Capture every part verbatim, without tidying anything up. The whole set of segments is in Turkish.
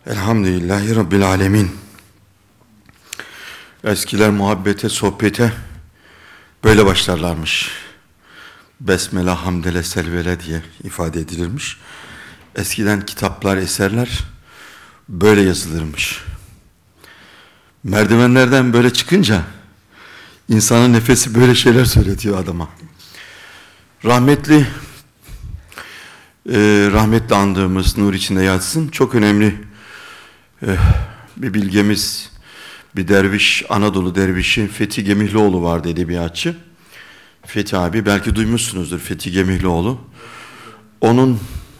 Elhamdülillahi Rabbil Alemin. Eskiler muhabbete, sohbete böyle başlarlarmış. Besmele, hamdele, selvele diye ifade edilirmiş. Eskiden kitaplar, eserler böyle yazılırmış. Merdivenlerden böyle çıkınca insanın nefesi böyle şeyler söyletiyor adama. Rahmetli, e, rahmetli andığımız nur içinde yatsın, çok önemli e, bir bilgemiz, bir derviş, Anadolu dervişi Fethi Gemihlioğlu vardı, edebiyatçı. Fethi abi, belki duymuşsunuzdur Fethi Gemihlioğlu. Onun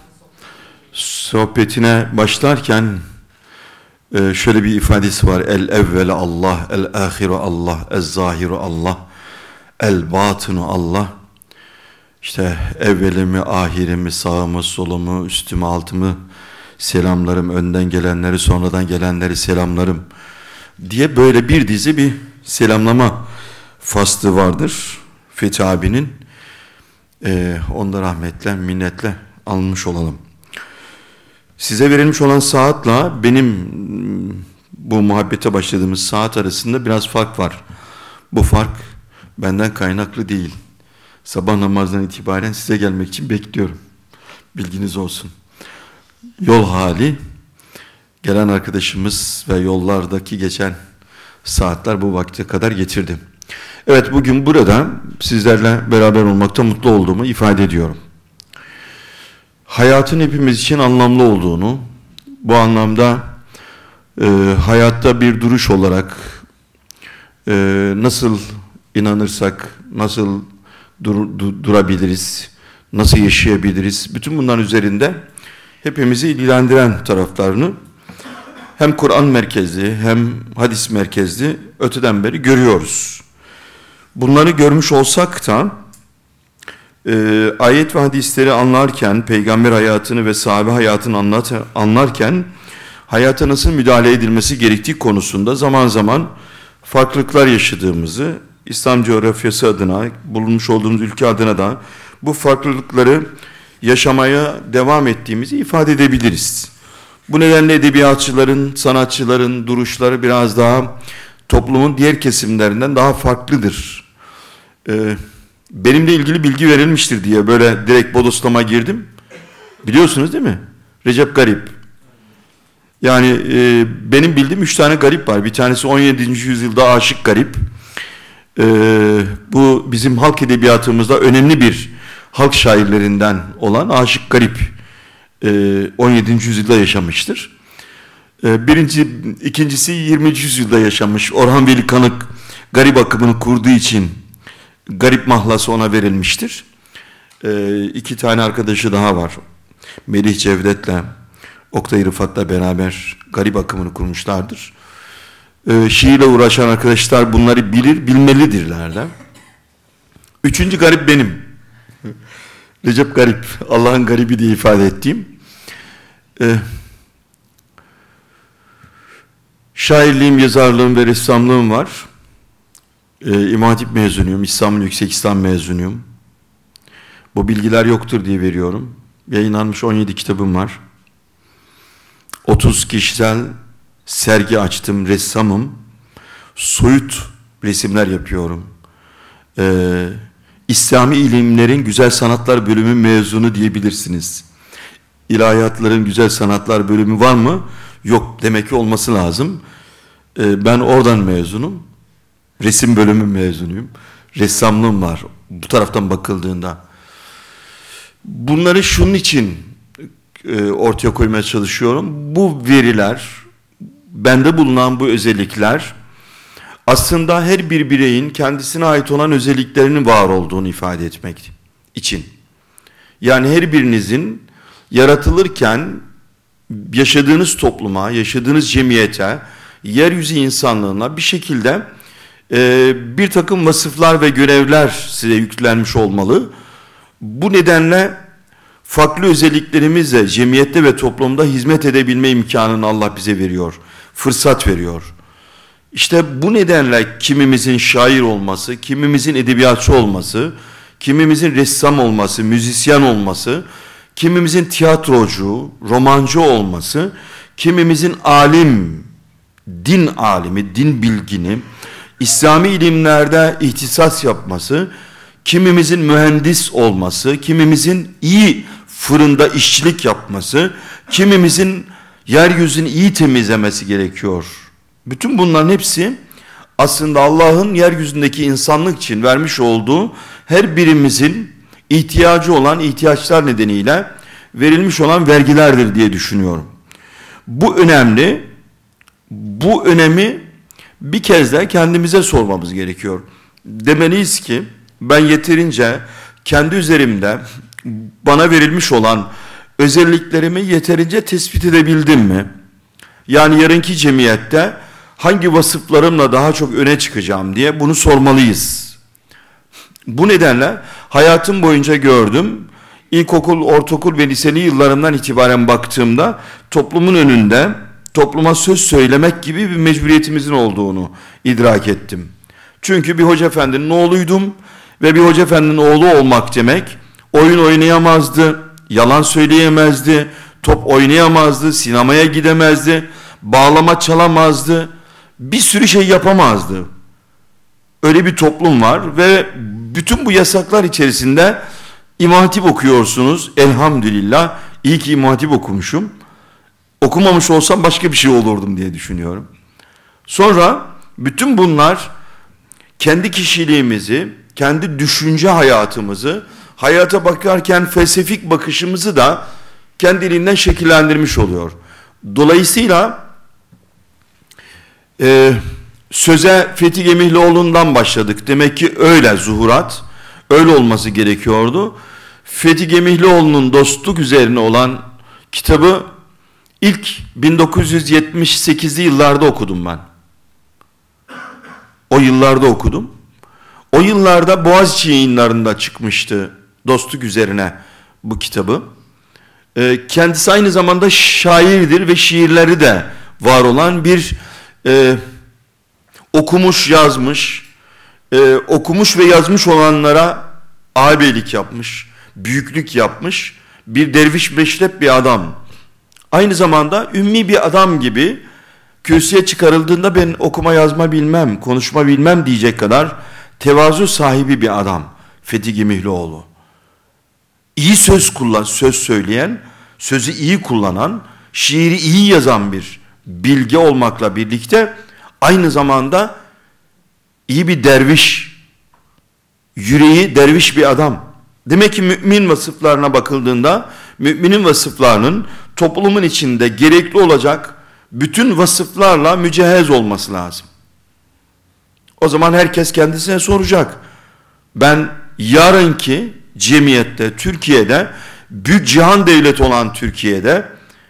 sohbetine başlarken e, şöyle bir ifadesi var. El evvelu Allah, el ahiru Allah, el zahiru Allah, el batinu Allah. İşte evvelimi, ahirimi, sağımı, solumu, üstümü, altımı selamlarım, önden gelenleri, sonradan gelenleri selamlarım diye böyle bir dizi bir selamlama faslı vardır Fethi abinin. Ee, onu da rahmetle, minnetle almış olalım. Size verilmiş olan saatla benim bu muhabbete başladığımız saat arasında biraz fark var. Bu fark benden kaynaklı değil. Sabah namazından itibaren size gelmek için bekliyorum. Bilginiz olsun. Yol hali, gelen arkadaşımız ve yollardaki geçen saatler bu vakte kadar getirdi. Evet, bugün burada sizlerle beraber olmakta mutlu olduğumu ifade ediyorum. Hayatın hepimiz için anlamlı olduğunu, bu anlamda e, hayatta bir duruş olarak e, nasıl inanırsak, nasıl dur, dur, durabiliriz, nasıl yaşayabiliriz, bütün bunların üzerinde hepimizi ilgilendiren taraflarını hem Kur'an merkezli hem hadis merkezli öteden beri görüyoruz. Bunları görmüş olsak da e, ayet ve hadisleri anlarken, peygamber hayatını ve sahabe hayatını anlat, anlarken hayata nasıl müdahale edilmesi gerektiği konusunda zaman zaman farklılıklar yaşadığımızı, İslam coğrafyası adına, bulunmuş olduğumuz ülke adına da bu farklılıkları yaşamaya devam ettiğimizi ifade edebiliriz. Bu nedenle edebiyatçıların, sanatçıların duruşları biraz daha toplumun diğer kesimlerinden daha farklıdır. Ee, benimle ilgili bilgi verilmiştir diye böyle direkt bodoslama girdim. Biliyorsunuz değil mi? Recep Garip. Yani e, benim bildiğim üç tane garip var. Bir tanesi on yedinci yüzyılda Aşık Garip. Ee, bu bizim halk edebiyatımızda önemli bir halk şairlerinden olan Aşık Garip e, on yedinci yüzyılda yaşamıştır. E, birinci, ikincisi yirminci yüzyılda yaşamış. Orhan Veli Kanık garip akımını kurduğu için garip mahlası ona verilmiştir. E, iki tane arkadaşı daha var. Melih Cevdet'le Oktay Rıfat'la beraber garip akımını kurmuşlardır. E, şiirle uğraşan arkadaşlar bunları bilir, bilmelidirler de. Üçüncü garip benim. Recep Garip, Allah'ın garibi diye ifade ettiğim. Ee, şairliğim, yazarlığım ve ressamlığım var. Ee, İmam Hatip mezunuyum, İstanbul Yüksek İslam mezunuyum. Bu bilgiler yoktur diye veriyorum. Yayınlanmış on yedi kitabım var. otuz kişisel sergi açtım, ressamım. Soyut resimler yapıyorum. Ee, İslami ilimlerin güzel sanatlar bölümü mezunu diyebilirsiniz. İlahiyatların güzel sanatlar bölümü var mı? Yok, demek ki olması lazım. Ee, ben oradan mezunum. Resim bölümü mezunuyum. Ressamlığım var bu taraftan bakıldığında. Bunları şunun için e, ortaya koymaya çalışıyorum. Bu veriler, bende bulunan bu özellikler aslında her bir bireyin kendisine ait olan özelliklerinin var olduğunu ifade etmek için. Yani her birinizin yaratılırken yaşadığınız topluma, yaşadığınız cemiyete, yeryüzü insanlığına bir şekilde e, bir takım vasıflar ve görevler size yüklenmiş olmalı. Bu nedenle farklı özelliklerimizle cemiyette ve toplumda hizmet edebilme imkanını Allah bize veriyor, fırsat veriyor. İşte bu nedenle kimimizin şair olması, kimimizin edebiyatçı olması, kimimizin ressam olması, müzisyen olması, kimimizin tiyatrocu, romancı olması, kimimizin alim, din alimi, din bilgini, İslami ilimlerde ihtisas yapması, kimimizin mühendis olması, kimimizin iyi fırında işçilik yapması, kimimizin yeryüzünü iyi temizlemesi gerekiyor. Bütün bunların hepsi aslında Allah'ın yeryüzündeki insanlık için vermiş olduğu her birimizin ihtiyacı olan ihtiyaçlar nedeniyle verilmiş olan vergilerdir diye düşünüyorum. Bu önemli. Bu önemi bir kez de kendimize sormamız gerekiyor. Demeliyiz ki ben yeterince kendi üzerimde bana verilmiş olan özelliklerimi yeterince tespit edebildim mi? Yani yarınki cemiyette hangi vasıflarımla daha çok öne çıkacağım diye bunu sormalıyız. Bu nedenle hayatım boyunca gördüm. İlkokul, ortaokul ve liseli yıllarımdan itibaren baktığımda toplumun önünde topluma söz söylemek gibi bir mecburiyetimizin olduğunu idrak ettim. Çünkü bir hoca efendinin oğluydum ve bir hoca efendinin oğlu olmak demek oyun oynayamazdı, yalan söyleyemezdi, top oynayamazdı, sinemaya gidemezdi, bağlama çalamazdı, bir sürü şey yapamazdı. Öyle bir toplum var ve bütün bu yasaklar içerisinde İmam Hatip okuyorsunuz. Elhamdülillah, iyi ki İmam Hatip okumuşum. Okumamış olsam başka bir şey olurdum diye düşünüyorum. Sonra bütün bunlar kendi kişiliğimizi, kendi düşünce hayatımızı, hayata bakarken felsefik bakışımızı da kendiliğinden şekillendirmiş oluyor. Dolayısıyla e, söze Fethi Gemihlioğlu'ndan başladık. Demek ki öyle zuhurat, öyle olması gerekiyordu. Fethi Gemihlioğlu'nun dostluk üzerine olan kitabı ilk bin dokuz yüz yetmiş sekizli yıllarda okudum ben. O yıllarda okudum. O yıllarda Boğaziçi Yayınları'nda çıkmıştı dostluk üzerine bu kitabı. Ee, kendisi aynı zamanda şairdir ve şiirleri de var olan bir e, okumuş yazmış, e, okumuş ve yazmış olanlara ağabeylik yapmış, büyüklük yapmış bir derviş meşrep bir adam. Aynı zamanda ümmi bir adam gibi kürsüye çıkarıldığında ben okuma yazma bilmem, konuşma bilmem diyecek kadar tevazu sahibi bir adam Fethi Gemihlioğlu. İyi söz kullan, söz söyleyen, sözü iyi kullanan, şiiri iyi yazan bir bilge olmakla birlikte aynı zamanda iyi bir derviş, yüreği derviş bir adam. Demek ki mümin vasıflarına bakıldığında müminin vasıflarının toplumun içinde gerekli olacak bütün vasıflarla mücehhez olması lazım. O zaman herkes kendisine soracak. Ben yarınki cemiyette, Türkiye'de, büyük cihan devleti olan Türkiye'de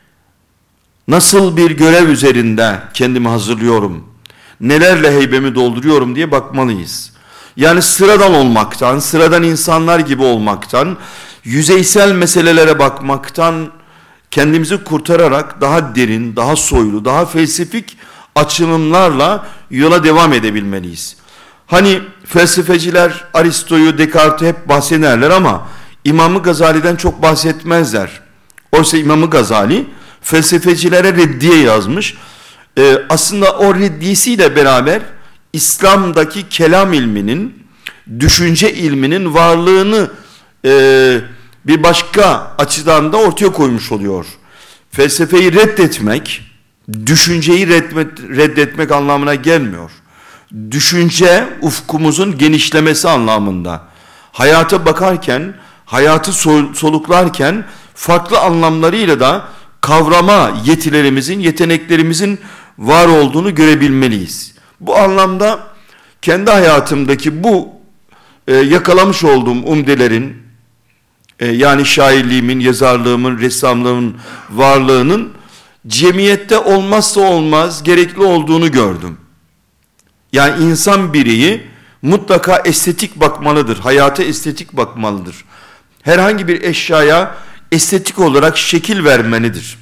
nasıl bir görev üzerinde kendimi hazırlıyorum, nelerle heybemi dolduruyorum diye bakmalıyız. Yani sıradan olmaktan, sıradan insanlar gibi olmaktan, yüzeysel meselelere bakmaktan kendimizi kurtararak daha derin, daha soylu, daha felsefik açılımlarla yola devam edebilmeliyiz. Hani felsefeciler Aristo'yu, Descartes'i hep bahsederler ama İmam-ı Gazali'den çok bahsetmezler. Oysa İmam-ı Gazali felsefecilere reddiye yazmış. Ee, aslında o reddiyesiyle beraber İslam'daki kelam ilminin, düşünce ilminin varlığını e, bir başka açıdan da ortaya koymuş oluyor. Felsefeyi reddetmek, düşünceyi reddetmek anlamına gelmiyor. Düşünce ufkumuzun genişlemesi anlamında. Hayata bakarken, hayatı soluklarken farklı anlamlarıyla da kavrama yetilerimizin, yeteneklerimizin var olduğunu görebilmeliyiz. Bu anlamda kendi hayatımdaki bu e, yakalamış olduğum umdelerin, e, yani şairliğimin, yazarlığımın, ressamlığımın varlığının cemiyette olmazsa olmaz gerekli olduğunu gördüm. Yani insan bireyi mutlaka estetik bakmalıdır, hayata estetik bakmalıdır. Herhangi bir eşyaya estetik olarak şekil vermelidir.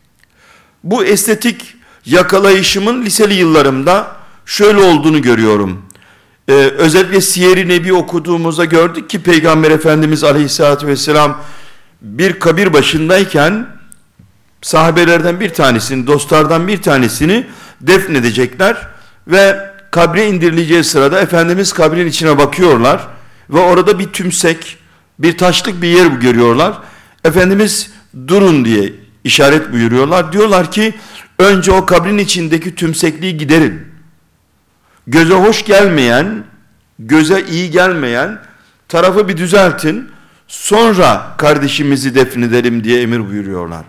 Bu estetik yakalayışımın liseli yıllarımda şöyle olduğunu görüyorum. Ee, özellikle Siyer-i Nebi okuduğumuzda gördük ki Peygamber Efendimiz Aleyhisselatü Vesselam bir kabir başındayken sahabelerden bir tanesini, dostlardan bir tanesini defnedecekler ve kabre indirileceği sırada Efendimiz kabrin içine bakıyorlar ve orada bir tümsek, bir taşlık bir yer görüyorlar. Efendimiz durun diye işaret buyuruyorlar. Diyorlar ki önce o kabrin içindeki tümsekliği giderin. Göze hoş gelmeyen, göze iyi gelmeyen tarafı bir düzeltin. Sonra kardeşimizi defnedelim diye emir buyuruyorlar.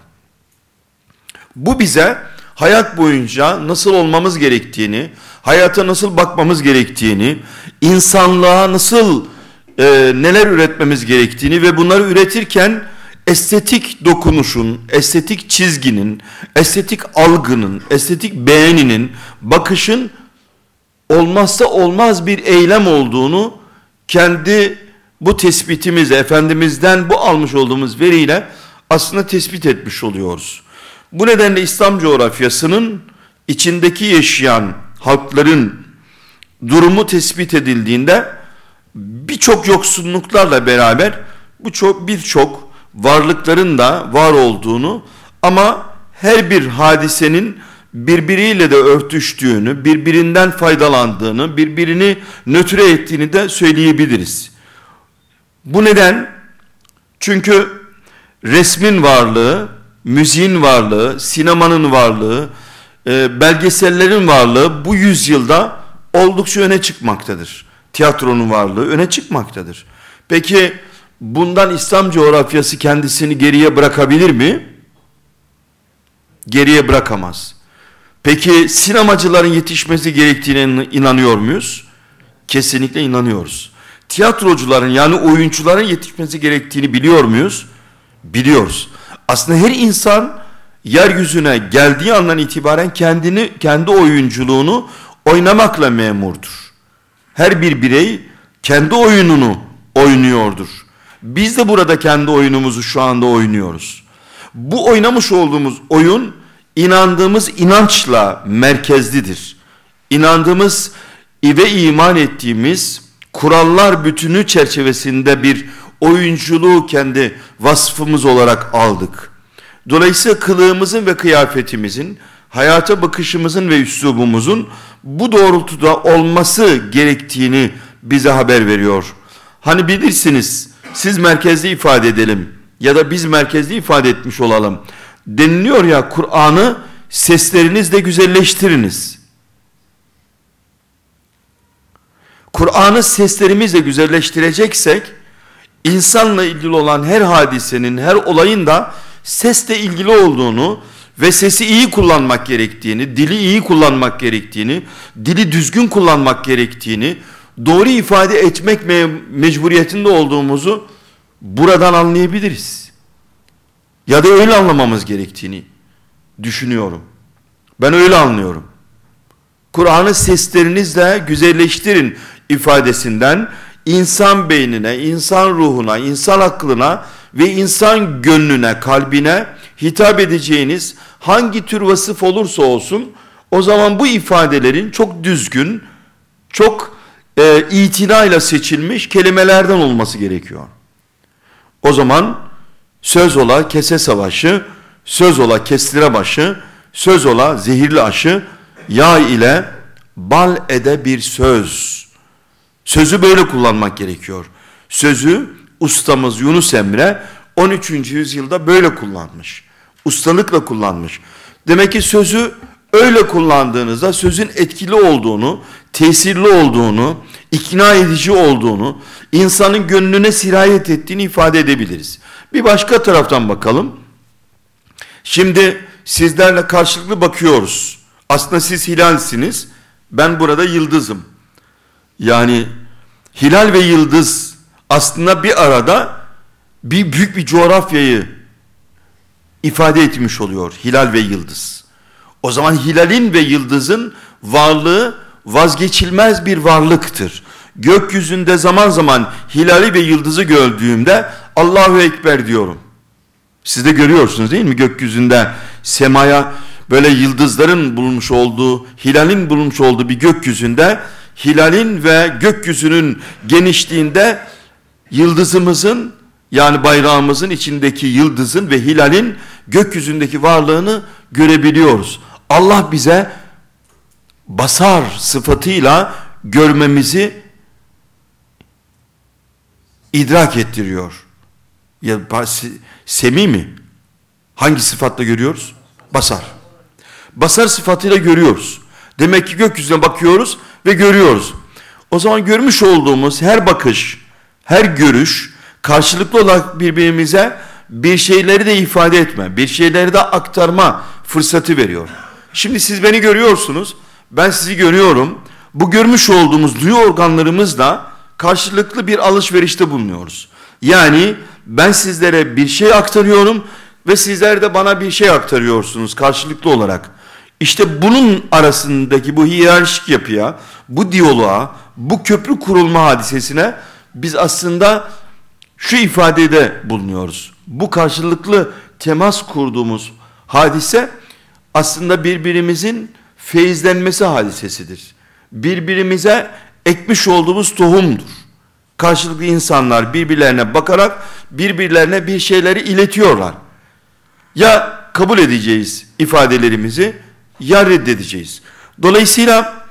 Bu bize hayat boyunca nasıl olmamız gerektiğini, hayata nasıl bakmamız gerektiğini, insanlığa nasıl e, neler üretmemiz gerektiğini ve bunları üretirken estetik dokunuşun, estetik çizginin, estetik algının, estetik beğeninin, bakışın olmazsa olmaz bir eylem olduğunu kendi bu tespitimizle, Efendimiz'den bu almış olduğumuz veriyle aslında tespit etmiş oluyoruz. Bu nedenle İslam coğrafyasının içindeki yaşayan halkların durumu tespit edildiğinde birçok yoksunluklarla beraber bu çok birçok varlıkların da var olduğunu ama her bir hadisenin birbiriyle de örtüştüğünü, birbirinden faydalandığını, birbirini nötre ettiğini de söyleyebiliriz. Bu neden? Çünkü resmin varlığı, müziğin varlığı, sinemanın varlığı, e, belgesellerin varlığı bu yüzyılda oldukça öne çıkmaktadır. Tiyatronun varlığı öne çıkmaktadır. Peki bundan İslam coğrafyası kendisini geriye bırakabilir mi? Geriye bırakamaz. Peki sinemacıların yetişmesi gerektiğine inanıyor muyuz? Kesinlikle inanıyoruz. Tiyatrocuların yani oyuncuların yetişmesi gerektiğini biliyor muyuz? Biliyoruz. Aslında her insan yeryüzüne geldiği andan itibaren kendini, kendi oyunculuğunu oynamakla memurdur. Her bir birey kendi oyununu oynuyordur. Biz de burada kendi oyunumuzu şu anda oynuyoruz. Bu oynamış olduğumuz oyun inandığımız inançla merkezlidir. İnandığımız ve iman ettiğimiz kurallar bütünü çerçevesinde bir oyunculuğu kendi vasfımız olarak aldık. Dolayısıyla kılığımızın ve kıyafetimizin, hayata bakışımızın ve üslubumuzun bu doğrultuda olması gerektiğini bize haber veriyor. Hani bilirsiniz, siz merkezli ifade edelim ya da biz merkezli ifade etmiş olalım. Deniliyor ya, Kur'an'ı seslerinizle güzelleştiriniz. Kur'an'ı seslerimizle güzelleştireceksek, insanla ilgili olan her hadisenin, her olayın da sesle ilgili olduğunu ve sesi iyi kullanmak gerektiğini, dili iyi kullanmak gerektiğini, dili düzgün kullanmak gerektiğini, doğru ifade etmek me- mecburiyetinde olduğumuzu buradan anlayabiliriz. Ya da öyle anlamamız gerektiğini düşünüyorum. Ben öyle anlıyorum. Kur'an'ı seslerinizle güzelleştirin ifadesinden insan beynine, insan ruhuna, insan aklına ve insan gönlüne, kalbine hitap edeceğiniz hangi tür vasıf olursa olsun, o zaman bu ifadelerin çok düzgün, çok e, itinayla seçilmiş kelimelerden olması gerekiyor. O zaman söz ola kese savaşı, söz ola kestire başı, söz ola zehirli aşı, yağ ile bal ede bir söz. Sözü böyle kullanmak gerekiyor. Sözü ustamız Yunus Emre on üçüncü yüzyılda böyle kullanmış. Ustalıkla kullanmış. Demek ki sözü öyle kullandığınızda sözün etkili olduğunu, tesirli olduğunu, ikna edici olduğunu, insanın gönlüne sirayet ettiğini ifade edebiliriz. Bir başka taraftan bakalım. Şimdi sizlerle karşılıklı bakıyoruz. Aslında siz hilalsiniz, ben burada yıldızım. Yani hilal ve yıldız aslında bir arada bir büyük bir coğrafyayı ifade etmiş oluyor, hilal ve yıldız. O zaman hilalin ve yıldızın varlığı vazgeçilmez bir varlıktır. Gökyüzünde zaman zaman hilali ve yıldızı gördüğümde Allahu Ekber diyorum. Siz de görüyorsunuz değil mi? Gökyüzünde semaya böyle yıldızların bulunmuş olduğu, hilalin bulunmuş olduğu bir gökyüzünde, hilalin ve gökyüzünün genişliğinde yıldızımızın Yani bayrağımızın içindeki yıldızın ve hilalin gökyüzündeki varlığını görebiliyoruz. Allah bize basar sıfatıyla görmemizi idrak ettiriyor. Ya semi mi? Hangi sıfatla görüyoruz? Basar. Basar sıfatıyla görüyoruz. Demek ki gökyüzüne bakıyoruz ve görüyoruz. O zaman görmüş olduğumuz her bakış, her görüş karşılıklı olarak birbirimize bir şeyleri de ifade etme, bir şeyleri de aktarma fırsatı veriyor. Şimdi siz beni görüyorsunuz, ben sizi görüyorum. Bu görmüş olduğumuz duyu organlarımızla karşılıklı bir alışverişte bulunuyoruz. Yani ben sizlere bir şey aktarıyorum ve sizler de bana bir şey aktarıyorsunuz karşılıklı olarak. İşte bunun arasındaki bu hiyerarşik yapıya, bu diyaloğa, bu köprü kurulma hadisesine biz aslında şu ifadede bulunuyoruz. Bu karşılıklı temas kurduğumuz hadise aslında birbirimizin feyizlenmesi hadisesidir. Birbirimize ekmiş olduğumuz tohumdur. Karşılıklı insanlar birbirlerine bakarak birbirlerine bir şeyleri iletiyorlar. Ya kabul edeceğiz ifadelerimizi ya reddedeceğiz. Dolayısıyla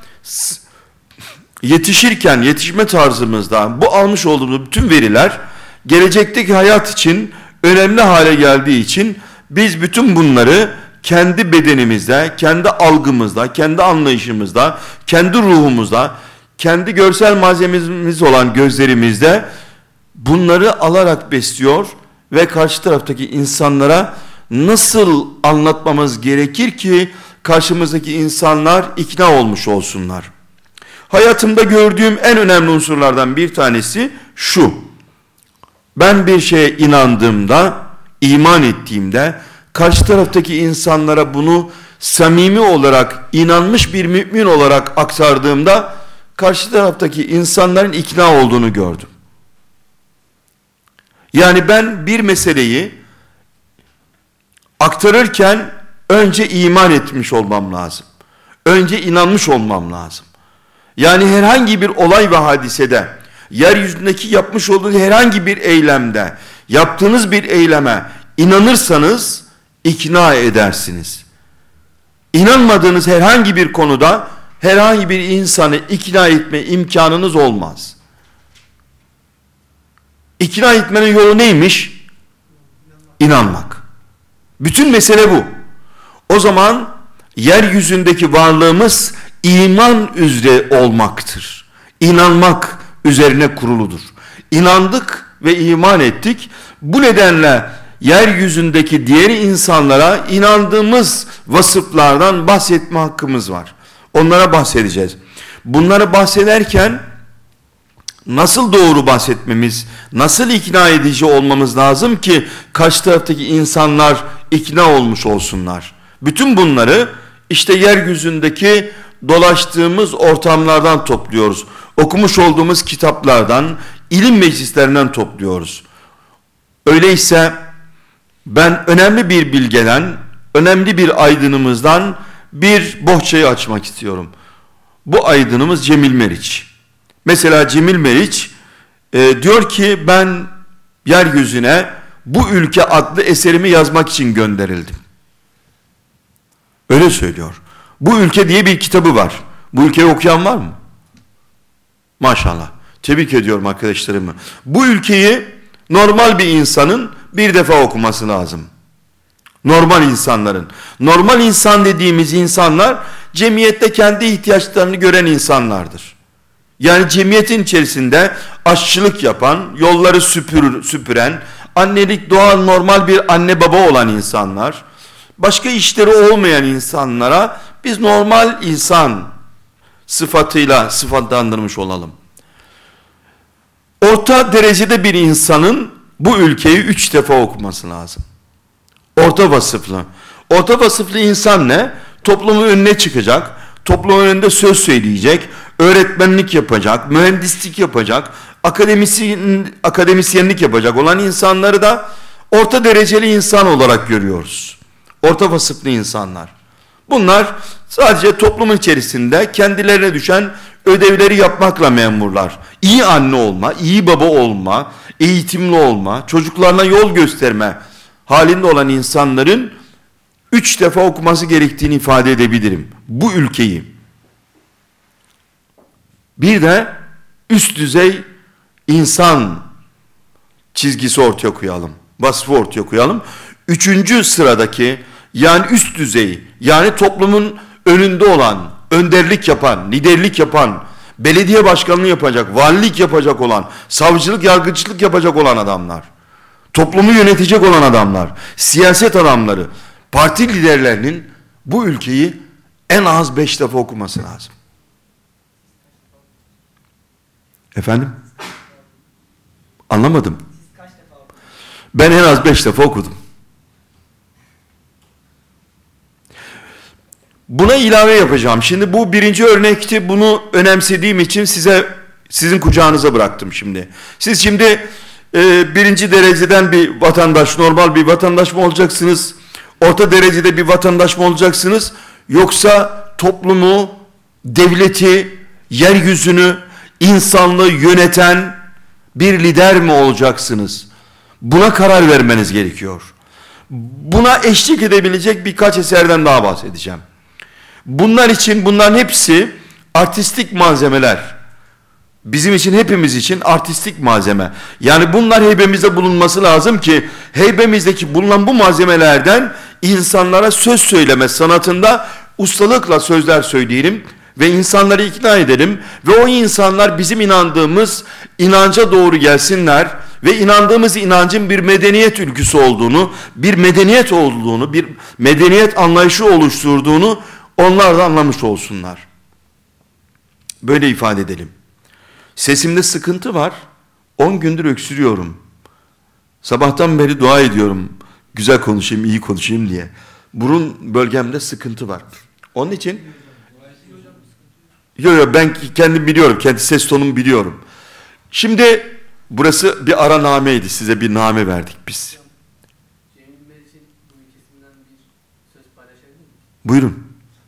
yetişirken yetişme tarzımızda bu almış olduğumuz bütün veriler gelecekteki hayat için önemli hale geldiği için biz bütün bunları kendi bedenimizde, kendi algımızda, kendi anlayışımızda, kendi ruhumuzda, kendi görsel malzememiz olan gözlerimizde bunları alarak besliyor ve karşı taraftaki insanlara nasıl anlatmamız gerekir ki karşımızdaki insanlar ikna olmuş olsunlar. Hayatımda gördüğüm en önemli unsurlardan bir tanesi şu: ben bir şeye inandığımda, iman ettiğimde karşı taraftaki insanlara bunu samimi olarak, inanmış bir mümin olarak aktardığımda karşı taraftaki insanların ikna olduğunu gördüm. Yani ben bir meseleyi aktarırken önce iman etmiş olmam lazım. Önce inanmış olmam lazım. Yani herhangi bir olay ve hadisede, yeryüzündeki yapmış olduğunuz herhangi bir eylemde, yaptığınız bir eyleme inanırsanız ikna edersiniz. İnanmadığınız herhangi bir konuda herhangi bir insanı ikna etme imkanınız olmaz. İkna etmenin yolu neymiş? İnanmak. Bütün mesele bu. O zaman yeryüzündeki varlığımız iman üzere olmaktır. İnanmak üzerine kuruludur. İnandık ve iman ettik. Bu nedenle yeryüzündeki diğer insanlara inandığımız vasıflardan bahsetme hakkımız var. Onlara bahsedeceğiz. Bunları bahsederken nasıl doğru bahsetmemiz, nasıl ikna edici olmamız lazım ki karşı taraftaki insanlar ikna olmuş olsunlar. Bütün bunları işte yeryüzündeki dolaştığımız ortamlardan topluyoruz. Okumuş olduğumuz kitaplardan, ilim meclislerinden topluyoruz. Öyleyse ben önemli bir bilgeden, önemli bir aydınımızdan bir bohçayı açmak istiyorum. Bu aydınımız Cemil Meriç. Mesela Cemil Meriç e, diyor ki ben yeryüzüne bu ülke adlı eserimi yazmak için gönderildim. Öyle söylüyor. Bu ülke diye bir kitabı var. Bu ülkeyi okuyan var mı? Maşallah. Tebrik ediyorum arkadaşlarımı. Bu ülkeyi normal bir insanın bir defa okuması lazım. Normal insanların. Normal insan dediğimiz insanlar cemiyette kendi ihtiyaçlarını gören insanlardır. Yani cemiyetin içerisinde aşçılık yapan, yolları süpür, süpüren, annelik doğal normal bir anne baba olan insanlar, başka işleri olmayan insanlara biz normal insan sıfatıyla sıfatlandırmış olalım. Orta derecede bir insanın bu ülkeyi üç defa okuması lazım. Orta vasıflı. Orta vasıflı insan ne? Toplumun önüne çıkacak, toplumun önünde söz söyleyecek, öğretmenlik yapacak, mühendislik yapacak, akademisyen, akademisyenlik yapacak olan insanları da orta dereceli insan olarak görüyoruz. Orta vasıflı insanlar. Bunlar sadece toplumun içerisinde kendilerine düşen ödevleri yapmakla memurlar. İyi anne olma, iyi baba olma, eğitimli olma, çocuklarına yol gösterme halinde olan insanların üç defa okuması gerektiğini ifade edebilirim. Bu ülkeyi. Bir de üst düzey insan çizgisi ortaya koyalım. Vasfı ortaya koyalım. Üçüncü sıradaki, yani üst düzey, yani toplumun önünde olan, önderlik yapan, liderlik yapan, belediye başkanlığı yapacak, valilik yapacak olan, savcılık, yargıçlık yapacak olan adamlar, toplumu yönetecek olan adamlar, siyaset adamları, parti liderlerinin bu ülkeyi en az beş defa okuması lazım. Efendim? Anlamadım. Ben en az beş defa okudum. Buna ilave yapacağım. Şimdi bu birinci örnekti. Bunu önemsediğim için size, sizin kucağınıza bıraktım şimdi. Siz şimdi e, birinci dereceden bir vatandaş, normal bir vatandaş mı olacaksınız? Orta derecede bir vatandaş mı olacaksınız? Yoksa toplumu, devleti, yeryüzünü, insanlığı yöneten bir lider mi olacaksınız? Buna karar vermeniz gerekiyor. Buna eşlik edebilecek birkaç eserden daha bahsedeceğim. Bunlar için, bunların hepsi artistik malzemeler. Bizim için, hepimiz için artistik malzeme. Yani bunlar heybemizde bulunması lazım ki heybemizdeki bulunan bu malzemelerden insanlara söz söyleme sanatında ustalıkla sözler söyleyelim ve insanları ikna edelim ve o insanlar bizim inandığımız inanca doğru gelsinler ve inandığımız inancın bir medeniyet ülküsü olduğunu, bir medeniyet olduğunu, bir medeniyet anlayışı oluşturduğunu onlar da anlamış olsunlar. Böyle ifade edelim. Sesimde sıkıntı var. on gündür öksürüyorum. Sabahtan beri dua ediyorum. Güzel konuşayım, iyi konuşayım diye. Burun bölgemde sıkıntı var. Onun için yok yok ben kendim biliyorum. Kendi ses tonumu biliyorum. Şimdi burası bir aranameydi. Size bir name verdik biz. Cemil Meriç'in bu ülkesinden bir söz paylaşabilir miyim? Buyurun.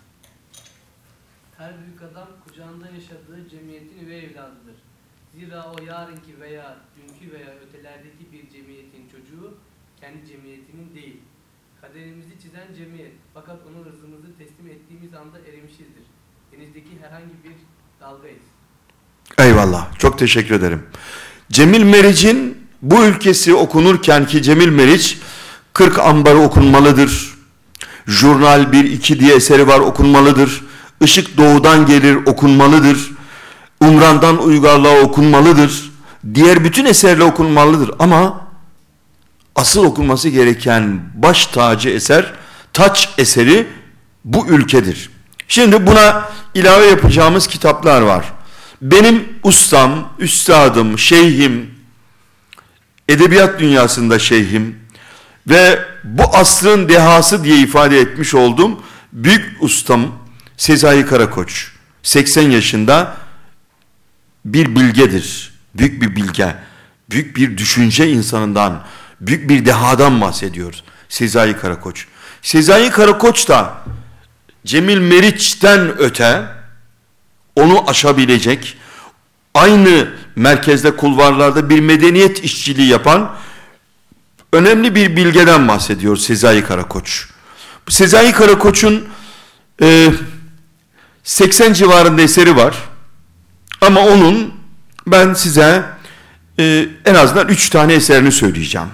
Her büyük adam kucağında yaşadığı cemiyetin üvey evladıdır. Zira o yarınki veya dünkü veya ötelerdeki bir cemiyetin çocuğu kendi cemiyetinin değil. Kaderimizi çizen cemiyet. Fakat onun rızımızı teslim ettiğimiz anda erimişizdir. Denizdeki herhangi bir dalgayız. Eyvallah. Çok teşekkür ederim. Cemil Meriç'in bu ülkesi okunurken ki Cemil Meriç kırk ambarı okunmalıdır. Jurnal bir iki diye eseri var, okunmalıdır. Işık doğudan gelir, okunmalıdır. Umran'dan Uygarlığa okunmalıdır. Diğer bütün eserle okunmalıdır. Ama asıl okunması gereken baş tacı eser, taç eseri bu ülkedir. Şimdi buna ilave yapacağımız kitaplar var. Benim ustam, üstadım, şeyhim, edebiyat dünyasında şeyhim ve bu asrın dehası diye ifade etmiş olduğum büyük ustam Sezai Karakoç. seksen yaşında bir bilgedir. Büyük bir bilge, büyük bir düşünce insanından, büyük bir dehadan bahsediyoruz. Sezai Karakoç. Sezai Karakoç da Cemil Meriç'ten öte onu aşabilecek, aynı merkezde, kulvarlarda bir medeniyet işçiliği yapan önemli bir bilgeden bahsediyor Sezai Karakoç. Sezai Karakoç'un e, seksen civarında eseri var. Ama onun ben size e, en azından üç tane eserini söyleyeceğim.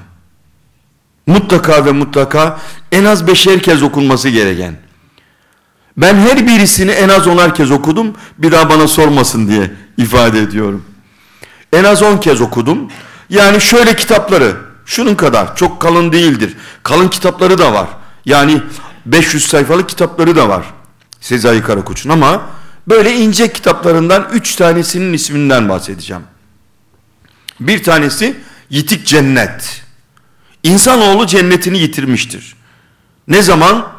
Mutlaka ve mutlaka en az beşer kez okunması gereken. Ben her birisini en az onar kez okudum. Bir daha bana sormasın diye ifade ediyorum. En az on kez okudum. Yani şöyle kitapları, şunun kadar, çok kalın değildir. Kalın kitapları da var. Yani beş yüz sayfalık kitapları da var Sezai Karakoç'un, ama böyle ince kitaplarından üç tanesinin isminden bahsedeceğim. Bir tanesi Yitik Cennet. İnsanoğlu cennetini yitirmiştir. Ne zaman?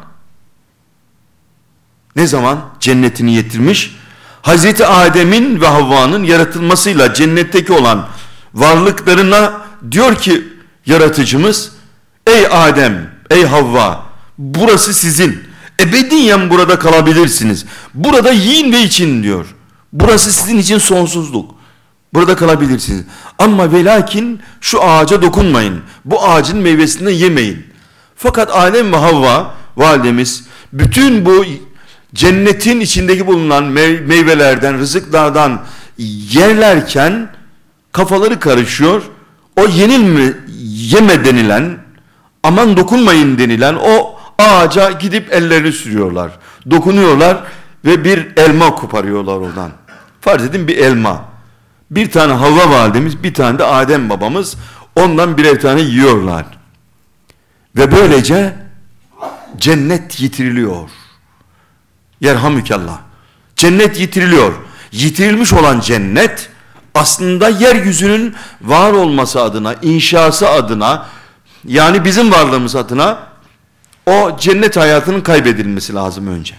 Ne zaman cennetini yitirmiş? Hazreti Adem'in ve Havva'nın yaratılmasıyla cennetteki olan varlıklarına diyor ki yaratıcımız, ey Adem, ey Havva, burası sizin. Ebediyen burada kalabilirsiniz. Burada yiyin ve için diyor. Burası sizin için sonsuzluk. Burada kalabilirsiniz. Ama ve lakin şu ağaca dokunmayın. Bu ağacın meyvesinden yemeyin. Fakat Adem ve Havva validemiz bütün bu cennetin içindeki bulunan meyvelerden, rızıklardan yerlerken kafaları karışıyor. O yenilme, yeme denilen, aman dokunmayın denilen o ağaca gidip ellerini sürüyorlar. Dokunuyorlar ve bir elma koparıyorlar oradan. Farz edin bir elma. Bir tane Havva validemiz, bir tane de Adem babamız ondan birer tane yiyorlar. Ve böylece cennet yitiriliyor. Yerhamükallah. Cennet yitiriliyor. Yitirilmiş olan cennet aslında yeryüzünün var olması adına, inşası adına, yani bizim varlığımız adına o cennet hayatının kaybedilmesi lazım önce.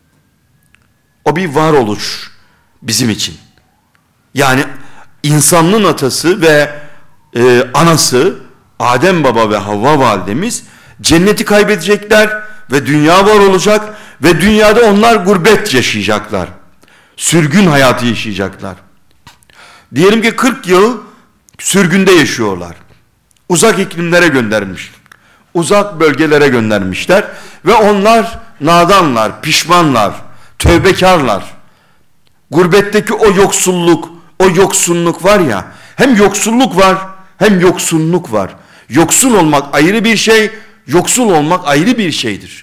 O bir varoluş bizim için. Yani insanlığın atası ve e, anası Adem baba ve Havva validemiz cenneti kaybedecekler ve dünya var olacak ve dünyada onlar gurbet yaşayacaklar. Sürgün hayatı yaşayacaklar. Diyelim ki kırk yıl sürgünde yaşıyorlar. Uzak iklimlere göndermiş. Uzak bölgelere göndermişler ve onlar nadanlar, pişmanlar, tövbekarlar. Gurbetteki o yoksulluk, o yoksunluk var ya, hem yoksulluk var hem yoksunluk var. Yoksul olmak ayrı bir şey, yoksul olmak ayrı bir şeydir.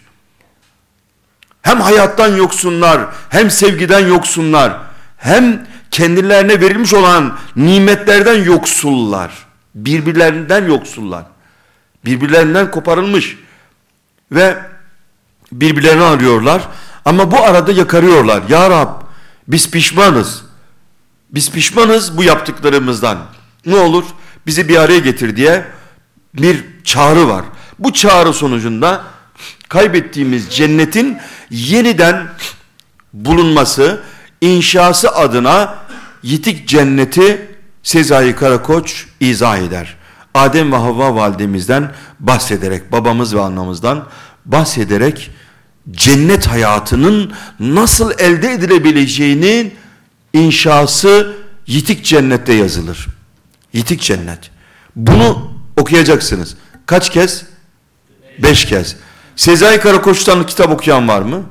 Hem hayattan yoksunlar, hem sevgiden yoksunlar, hem kendilerine verilmiş olan nimetlerden yoksullar. Birbirlerinden yoksullar. Birbirlerinden koparılmış ve birbirlerini arıyorlar. Ama bu arada yakarıyorlar. Ya Rab, biz pişmanız. Biz pişmanız bu yaptıklarımızdan. Ne olur bizi bir araya getir diye bir çağrı var. Bu çağrı sonucunda kaybettiğimiz cennetin yeniden bulunması, inşası adına yitik cenneti Sezai Karakoç izah eder. Adem ve Havva validemizden bahsederek, babamız ve anamızdan bahsederek cennet hayatının nasıl elde edilebileceğinin inşası yitik cennette yazılır. Yitik cennet. Bunu okuyacaksınız. Kaç kez? Beş kez. Sezai Karakoç'tan kitap okuyan var mı?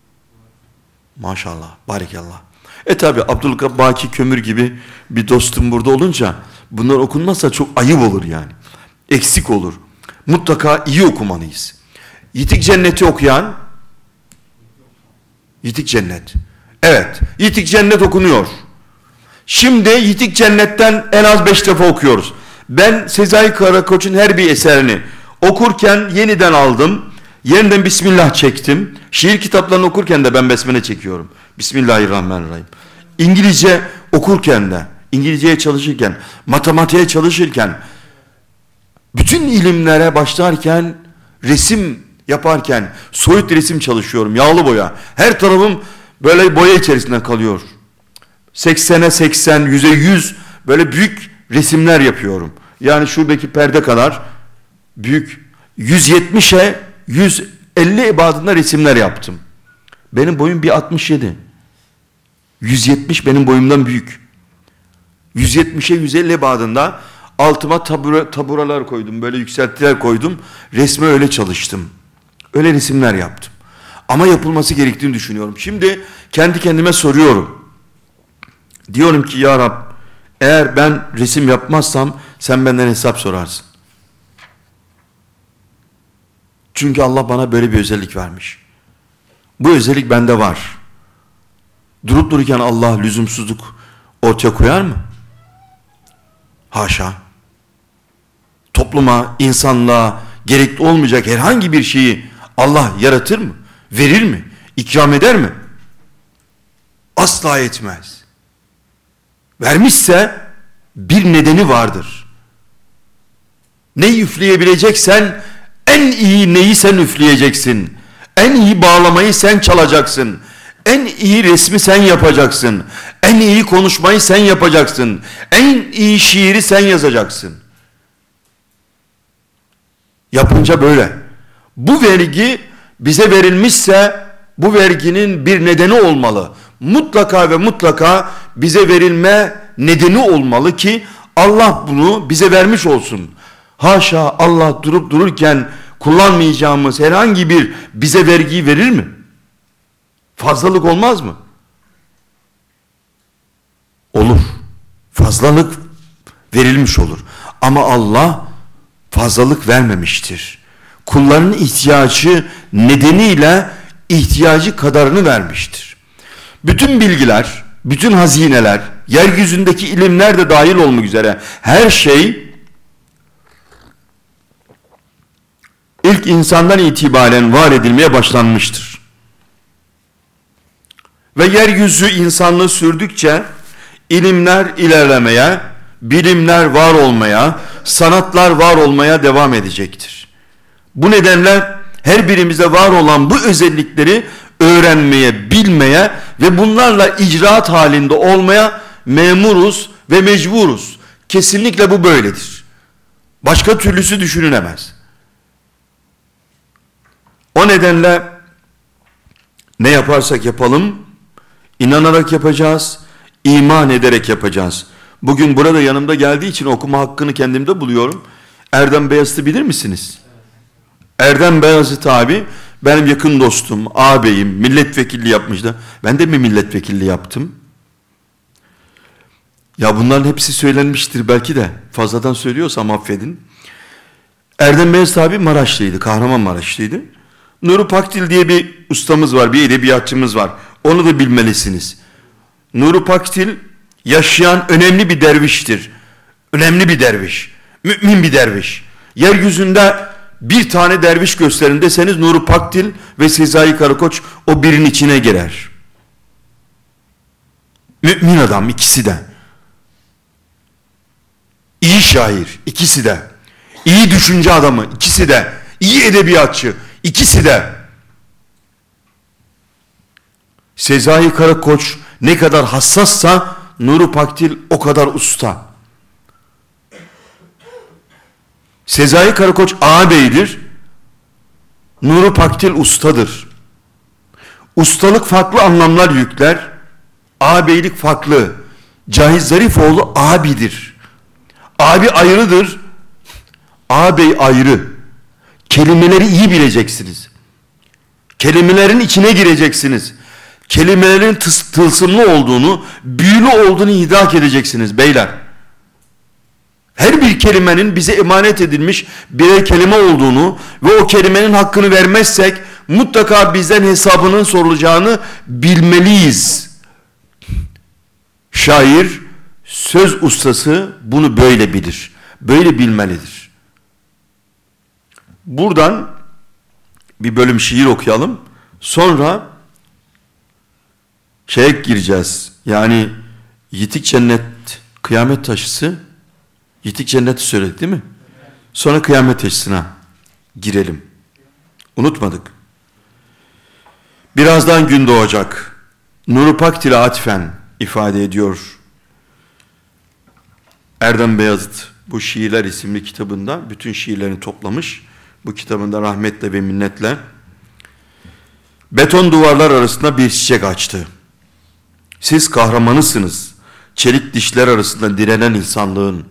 Maşallah, barikallah. E tabi Abdülbaki Kömür gibi bir dostum burada olunca bunlar okunmazsa çok ayıp olur yani. Eksik olur. Mutlaka iyi okumalıyız. Yitik Cennet'i okuyan, Yitik Cennet. Evet, Yitik Cennet okunuyor. Şimdi Yitik Cennet'ten en az beş defa okuyoruz. Ben Sezai Karakoç'un her bir eserini okurken yeniden aldım. Yeniden Bismillah çektim. Şiir kitaplarını okurken de ben besmele çekiyorum. Bismillahirrahmanirrahim. İngilizce okurken de, İngilizceye çalışırken, matematiğe çalışırken, bütün ilimlere başlarken, resim yaparken, soyut resim çalışıyorum, yağlı boya. Her tarafım böyle boya içerisinde kalıyor. seksene seksen, yüze yüz böyle büyük resimler yapıyorum. Yani şuradaki perde kadar büyük, yüz yetmişe yüz elli ibadında resimler yaptım. Benim boyum bir altmış yedi. yüz yetmiş benim boyumdan büyük. yüz yetmişe yüz elli ibadında altıma tabura, taburalar koydum. Böyle yükseltiler koydum. Resme öyle çalıştım. Öyle resimler yaptım. Ama yapılması gerektiğini düşünüyorum. Şimdi kendi kendime soruyorum. Diyorum ki ya Rab, eğer ben resim yapmazsam sen benden hesap sorarsın. Çünkü Allah bana böyle bir özellik vermiş. Bu özellik bende var. Durup dururken Allah lüzumsuzluk ortaya koyar mı? Haşa. Topluma, insanlığa gerekli olmayacak herhangi bir şeyi Allah yaratır mı? Verir mi? İkram eder mi? Asla etmez. Vermişse bir nedeni vardır. Ne üfleyebileceksen en iyi neyi sen üfleyeceksin. En iyi bağlamayı sen çalacaksın. En iyi resmi sen yapacaksın. En iyi konuşmayı sen yapacaksın. En iyi şiiri sen yazacaksın. Yapınca böyle. Bu vergi bize verilmişse bu verginin bir nedeni olmalı. Mutlaka ve mutlaka bize verilme nedeni olmalı ki Allah bunu bize vermiş olsun. Haşa, Allah durup dururken kullanmayacağımız herhangi bir bize vergiyi verir mi? Fazlalık olmaz mı? Olur. Fazlalık verilmiş olur. Ama Allah fazlalık vermemiştir. Kulların ihtiyacı nedeniyle ihtiyacı kadarını vermiştir. Bütün bilgiler, bütün hazineler, yeryüzündeki ilimler de dahil olmak üzere her şey ilk insandan itibaren var edilmeye başlanmıştır. Ve yeryüzü insanlığı sürdükçe ilimler ilerlemeye, bilimler var olmaya, sanatlar var olmaya devam edecektir. Bu nedenle her birimize var olan bu özellikleri öğrenmeye, bilmeye ve bunlarla icraat halinde olmaya memuruz ve mecburuz. Kesinlikle bu böyledir. Başka türlüsü düşünülemez. O nedenle ne yaparsak yapalım, inanarak yapacağız, iman ederek yapacağız. Bugün burada yanımda geldiği için okuma hakkını kendimde buluyorum. Erdem Beyazıt'ı bilir misiniz? Erdem Beyazıt abi benim yakın dostum, ağabeyim, milletvekilliği yapmıştı. Ben de mi milletvekilliği yaptım? Ya bunların hepsi söylenmiştir belki de. Fazladan söylüyorsam affedin. Erdem Beyazıt abi Maraşlıydı, Kahramanmaraşlıydı. Nuri Pakdil diye bir ustamız var, bir edebiyatçımız var. Onu da bilmelisiniz. Nuri Pakdil yaşayan önemli bir derviştir. Önemli bir derviş. Mümin bir derviş. Yeryüzünde bir tane derviş gösterin deseniz Nuri Pakdil ve Sezai Karakoç o birin içine girer. Mümin adam ikisi de. İyi şair ikisi de. İyi düşünce adamı ikisi de. İyi edebiyatçı ikisi de. Sezai Karakoç ne kadar hassassa Nuri Pakdil o kadar usta. Sezai Karakoç ağabeydir. Nuri Pakdil ustadır. Ustalık farklı anlamlar yükler. Ağabeylik farklı. Cahit Zarifoğlu abidir. Abi ayrıdır. Ağabey ayrı. Kelimeleri iyi bileceksiniz. Kelimelerin içine gireceksiniz. Kelimelerin tıs, tılsımlı olduğunu, büyülü olduğunu idrak edeceksiniz beyler. Her bir kelimenin bize emanet edilmiş birer kelime olduğunu ve o kelimenin hakkını vermezsek mutlaka bizden hesabının sorulacağını bilmeliyiz. Şair, söz ustası bunu böyle bilir. Böyle bilmelidir. Buradan bir bölüm şiir okuyalım. Sonra şeye gireceğiz. Yani yitik cennet, kıyamet taşısı. Yitik cenneti söyledik değil mi? Sonra kıyamet taşısına girelim. Unutmadık. Birazdan gün doğacak. Nuri Pakdil'e atfen ifade ediyor Erdem Beyazıt. Bu Şiirler isimli kitabında bütün şiirlerini toplamış. Bu kitabında rahmetle ve minnetle beton duvarlar arasında bir çiçek açtı. Siz kahramanısınız. Çelik dişler arasında direnen insanlığın.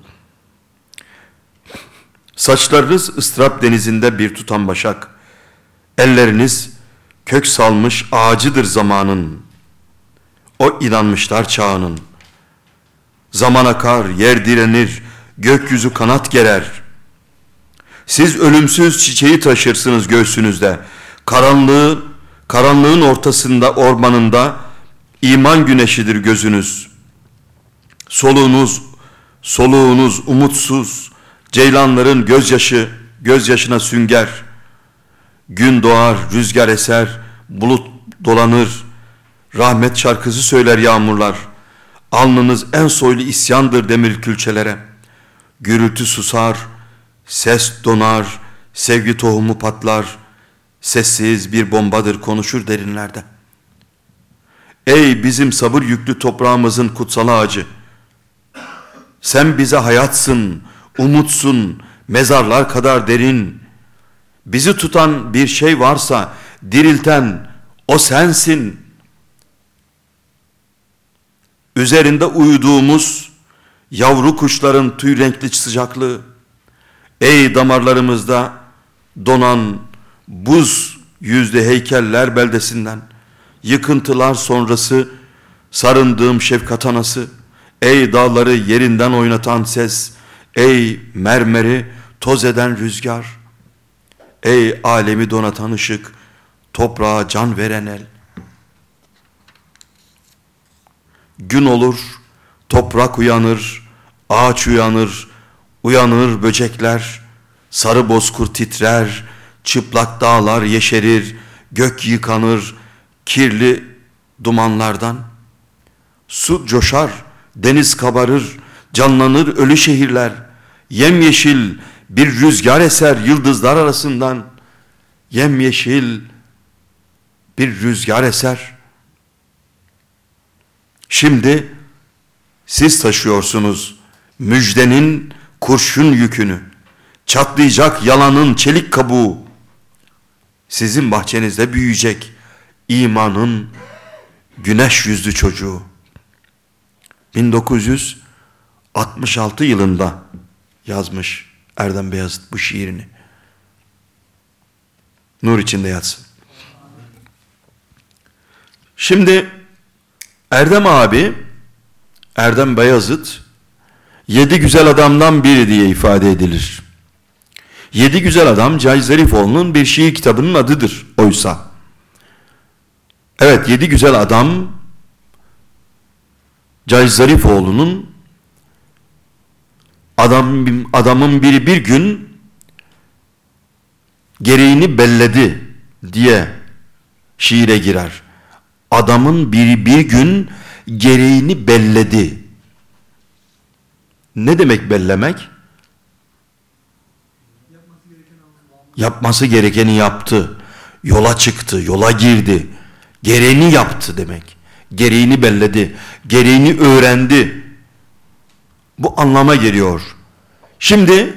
Saçlarınız ıstırap denizinde bir tutan başak. Elleriniz kök salmış ağacıdır zamanın. O inanmışlar çağının. Zaman akar, yer direnir, gökyüzü kanat gerer. Siz ölümsüz çiçeği taşırsınız göğsünüzde. Karanlığı, karanlığın ortasında, ormanında iman güneşidir gözünüz. Soluğunuz, soluğunuz umutsuz, ceylanların gözyaşı, gözyaşına sünger. Gün doğar, rüzgar eser, bulut dolanır. Rahmet şarkısı söyler yağmurlar. Alnınız en soylu isyandır demir külçelere. Gürültü susar, ses donar, sevgi tohumu patlar. Sessiz bir bombadır konuşur derinlerde. Ey bizim sabır yüklü toprağımızın kutsal ağacı. Sen bize hayatsın, umutsun, mezarlar kadar derin. Bizi tutan bir şey varsa dirilten o sensin. Üzerinde uyuduğumuz yavru kuşların tüy renkli sıcaklığı, ey damarlarımızda donan buz yüzlü heykeller beldesinden, yıkıntılar sonrası sarındığım şefkat anası, ey dağları yerinden oynatan ses, ey mermeri toz eden rüzgar, ey alemi donatan ışık, toprağa can veren el. Gün olur, toprak uyanır, ağaç uyanır, uyanır böcekler, sarı bozkır titrer, çıplak dağlar yeşerir, gök yıkanır kirli dumanlardan. Su coşar, deniz kabarır, canlanır ölü şehirler, yemyeşil bir rüzgar eser yıldızlar arasından, yemyeşil bir rüzgar eser. Şimdi siz taşıyorsunuz müjdenin kurşun yükünü, çatlayacak yalanın çelik kabuğu, sizin bahçenizde büyüyecek imanın güneş yüzlü çocuğu. bin dokuz yüz altmış altı yılında yazmış Erdem Beyazıt bu şiirini. Nur içinde yatsın. Şimdi Erdem abi, Erdem Beyazıt, yedi güzel adamdan biri diye ifade edilir. Yedi güzel adam Cahit Zarifoğlu'nun bir şiir kitabının adıdır oysa. Evet, yedi güzel adam Cahit Zarifoğlu'nun adam, adamın biri bir gün gereğini belledi diye şiire girer. Adamın biri bir gün gereğini belledi. Ne demek bellemek? Yapması gerekeni yaptı. Yola çıktı, yola girdi. Gereğini yaptı demek. Gereğini belledi. Gereğini öğrendi. Bu anlama geliyor. Şimdi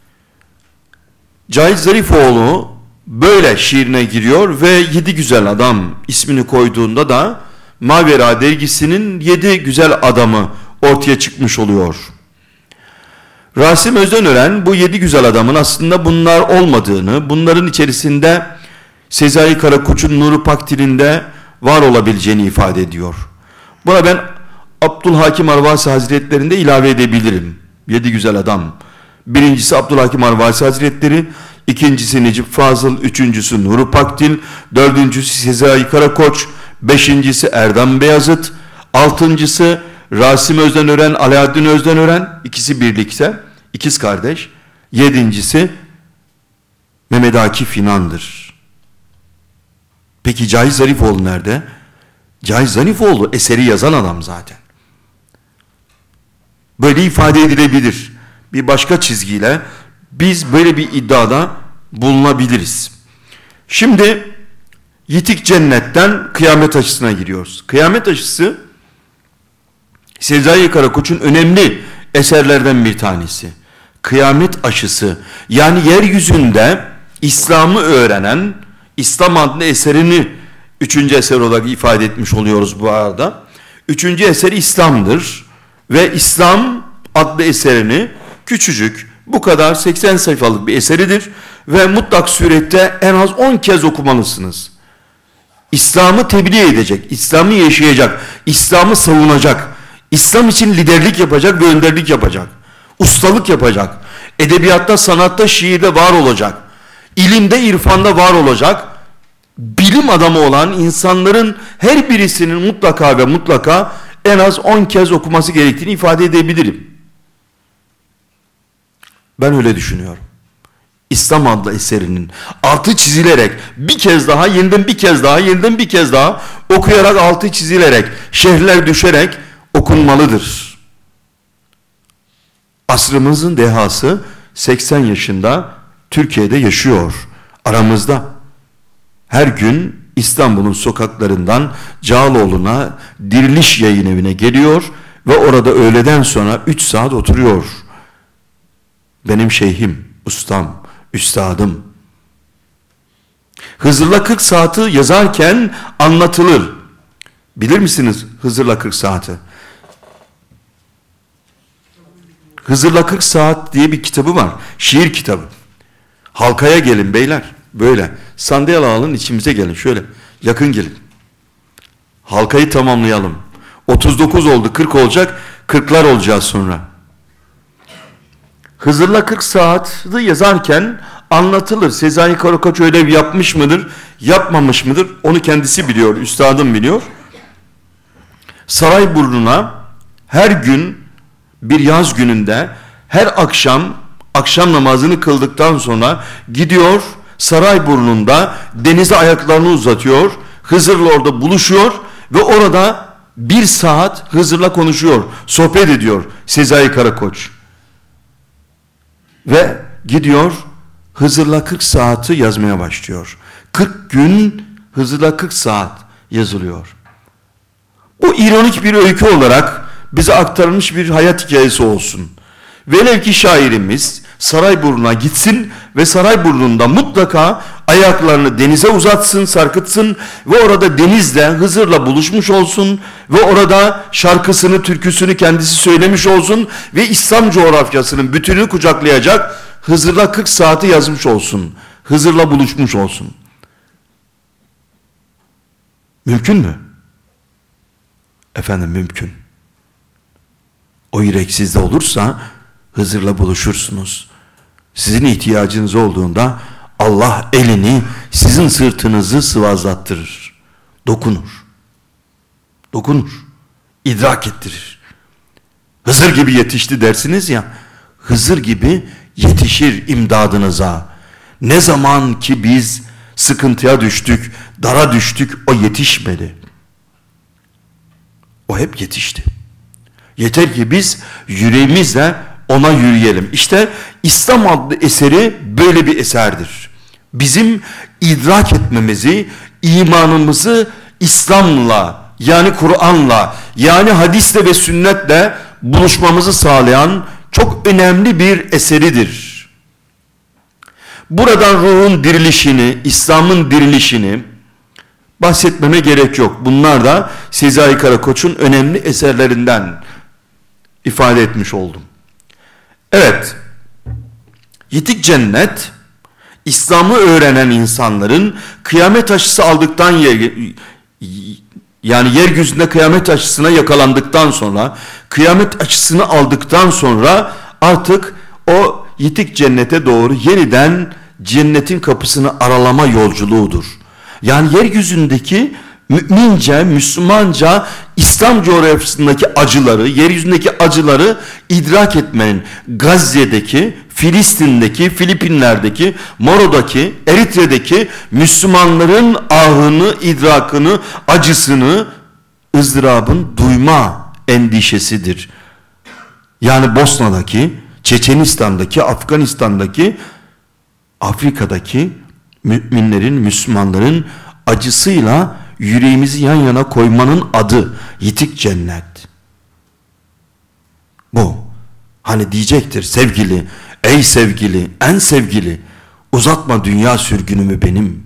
Cahit Zarifoğlu böyle şiirine giriyor ve yedi güzel adam ismini koyduğunda da Mavera dergisinin yedi güzel adamı ortaya çıkmış oluyor. Rasim Özdenören bu yedi güzel adamın aslında bunlar olmadığını, bunların içerisinde Sezai Karakoç'un Nuri Pakdil'inde var olabileceğini ifade ediyor. Buna ben Abdülhakim Arvasi Hazretleri'nde ilave edebilirim. Yedi güzel adam. Birincisi Abdülhakim Arvasi Hazretleri, ikincisi Necip Fazıl, üçüncüsü Nuri Pakdil, dördüncüsü Sezai Karakoç, beşincisi Erdem Beyazıt, altıncısı Rasim Özdenören, Alaaddin Özdenören, ikisi birlikte, ikiz kardeş, yedincisi Mehmet Akif İnan'dır. Peki Cahit Zarifoğlu nerede? Cahit Zarifoğlu eseri yazan adam zaten. Böyle ifade edilebilir. Bir başka çizgiyle biz böyle bir iddiada bulunabiliriz. Şimdi Yitik Cennet'ten Kıyamet Aşısı'na giriyoruz. Kıyamet Aşısı Sezai Karakoç'un önemli eserlerden bir tanesi. Kıyamet Aşısı, yani yeryüzünde İslam'ı öğrenen, İslam adlı eserini üçüncü eser olarak ifade etmiş oluyoruz bu arada. Üçüncü eseri İslam'dır ve İslam adlı eserini küçücük, bu kadar seksen sayfalık bir eseridir ve mutlak surette en az on kez okumalısınız. İslam'ı tebliğ edecek, İslam'ı yaşayacak, İslam'ı savunacak, İslam için liderlik yapacak ve önderlik yapacak, ustalık yapacak, edebiyatta, sanatta, şiirde var olacak, ilimde, irfanda var olacak, bilim adamı olan insanların her birisinin mutlaka ve mutlaka en az on kez okuması gerektiğini ifade edebilirim. Ben öyle düşünüyorum. İslam adlı eserinin altı çizilerek bir kez daha, yeniden bir kez daha, yeniden bir kez daha okuyarak, altı çizilerek, şerhler düşerek okunmalıdır. Asrımızın dehası seksen yaşında Türkiye'de yaşıyor. Aramızda. Her gün İstanbul'un sokaklarından Cağaloğlu'na Diriliş Yayın Evi'ne geliyor ve orada öğleden sonra üç saat oturuyor. Benim şeyhim, ustam, üstadım. Hızır'la kırk saati yazarken anlatılır. Bilir misiniz Hızır'la kırk saati? Hızır'la kırk saat diye bir kitabı var. Şiir kitabı. Halkaya gelin beyler. Böyle. Sandalye alın, içimize gelin. Şöyle. Yakın gelin. Halkayı tamamlayalım. otuz dokuz oldu. kırk olacak. kırklar olacağız sonra. Hızır'la kırk saati yazarken anlatılır. Sezai Karakoç öyle yapmış mıdır? Yapmamış mıdır? Onu kendisi biliyor. Üstadım biliyor. Sarayburnu'na her gün bir yaz gününde her akşam akşam namazını kıldıktan sonra gidiyor, Sarayburnu'nda denize ayaklarını uzatıyor. Hızır'la orada buluşuyor ve orada bir saat Hızır'la konuşuyor, sohbet ediyor Sezai Karakoç. Ve gidiyor Hızır'la kırk saati yazmaya başlıyor. kırk gün Hızır'la kırk saat yazılıyor. Bu ironik bir öykü olarak bize aktarılmış bir hayat hikayesi olsun. Velev ki şairimiz Sarayburnu'na gitsin ve Sarayburnu'nda mutlaka ayaklarını denize uzatsın, sarkıtsın ve orada denizle, Hızır'la buluşmuş olsun ve orada şarkısını, türküsünü kendisi söylemiş olsun ve İslam coğrafyasının bütününü kucaklayacak Hızır'la kırk saati yazmış olsun. Hızır'la buluşmuş olsun. Mümkün mü? Efendim mümkün. O yürek sizde olursa Hızır'la buluşursunuz. Sizin ihtiyacınız olduğunda Allah elini sizin sırtınızı sıvazlattırır. Dokunur. Dokunur. İdrak ettirir. Hızır gibi yetişti dersiniz ya. Hızır gibi yetişir imdadınıza. Ne zaman ki biz sıkıntıya düştük, dara düştük, o yetişmedi. O hep yetişti. Yeter ki biz yüreğimizle ona yürüyelim. İşte İslam adlı eseri böyle bir eserdir. Bizim idrak etmemizi, imanımızı İslam'la, yani Kur'an'la, yani hadisle ve sünnetle buluşmamızı sağlayan çok önemli bir eseridir. Buradan ruhun dirilişini, İslam'ın dirilişini bahsetmeme gerek yok. Bunlar da Sezai Karakoç'un önemli eserlerinden ifade etmiş oldum. Evet, Yitik Cennet, İslam'ı öğrenen insanların kıyamet aşısı aldıktan yer, yani yeryüzünde kıyamet aşısına yakalandıktan sonra, kıyamet aşısını aldıktan sonra artık o Yitik Cennete doğru yeniden cennetin kapısını aralama yolculuğudur. Yani yeryüzündeki mümince, Müslümanca İslam coğrafyasındaki acıları, yeryüzündeki acıları idrak etmenin, Gazze'deki, Filistin'deki, Filipinler'deki, Moro'daki, Eritre'deki Müslümanların ahını, idrakını, acısını, ızdırabın duyma endişesidir. Yani Bosna'daki, Çeçenistan'daki, Afganistan'daki, Afrika'daki müminlerin, Müslümanların acısıyla yüreğimizi yan yana koymanın adı Yitik Cennet. Bu. Hani diyecektir sevgili, ey sevgili, en sevgili, uzatma dünya sürgünümü benim.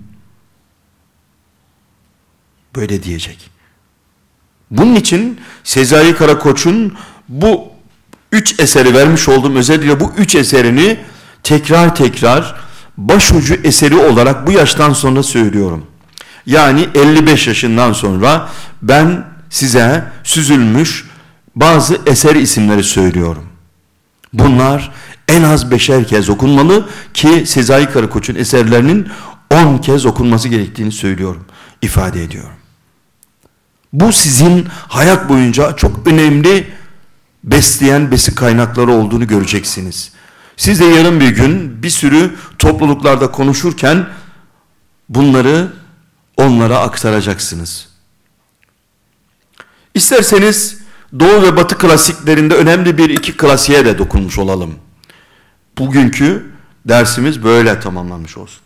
Böyle diyecek. Bunun için Sezai Karakoç'un bu üç eseri vermiş olduğum, özellikle bu üç eserini tekrar tekrar başucu eseri olarak bu yaştan sonra söylüyorum. Yani elli beş yaşından sonra ben size süzülmüş bazı eser isimleri söylüyorum. Bunlar en az beşer kez okunmalı ki Sezai Karakoç'un eserlerinin on kez okunması gerektiğini söylüyorum, ifade ediyorum. Bu sizin hayat boyunca çok önemli besleyen besin kaynakları olduğunu göreceksiniz. Siz de yarın bir gün bir sürü topluluklarda konuşurken bunları onlara aktaracaksınız. İsterseniz Doğu ve Batı klasiklerinde önemli bir iki klasiğe de dokunmuş olalım. Bugünkü dersimiz böyle tamamlanmış olsun.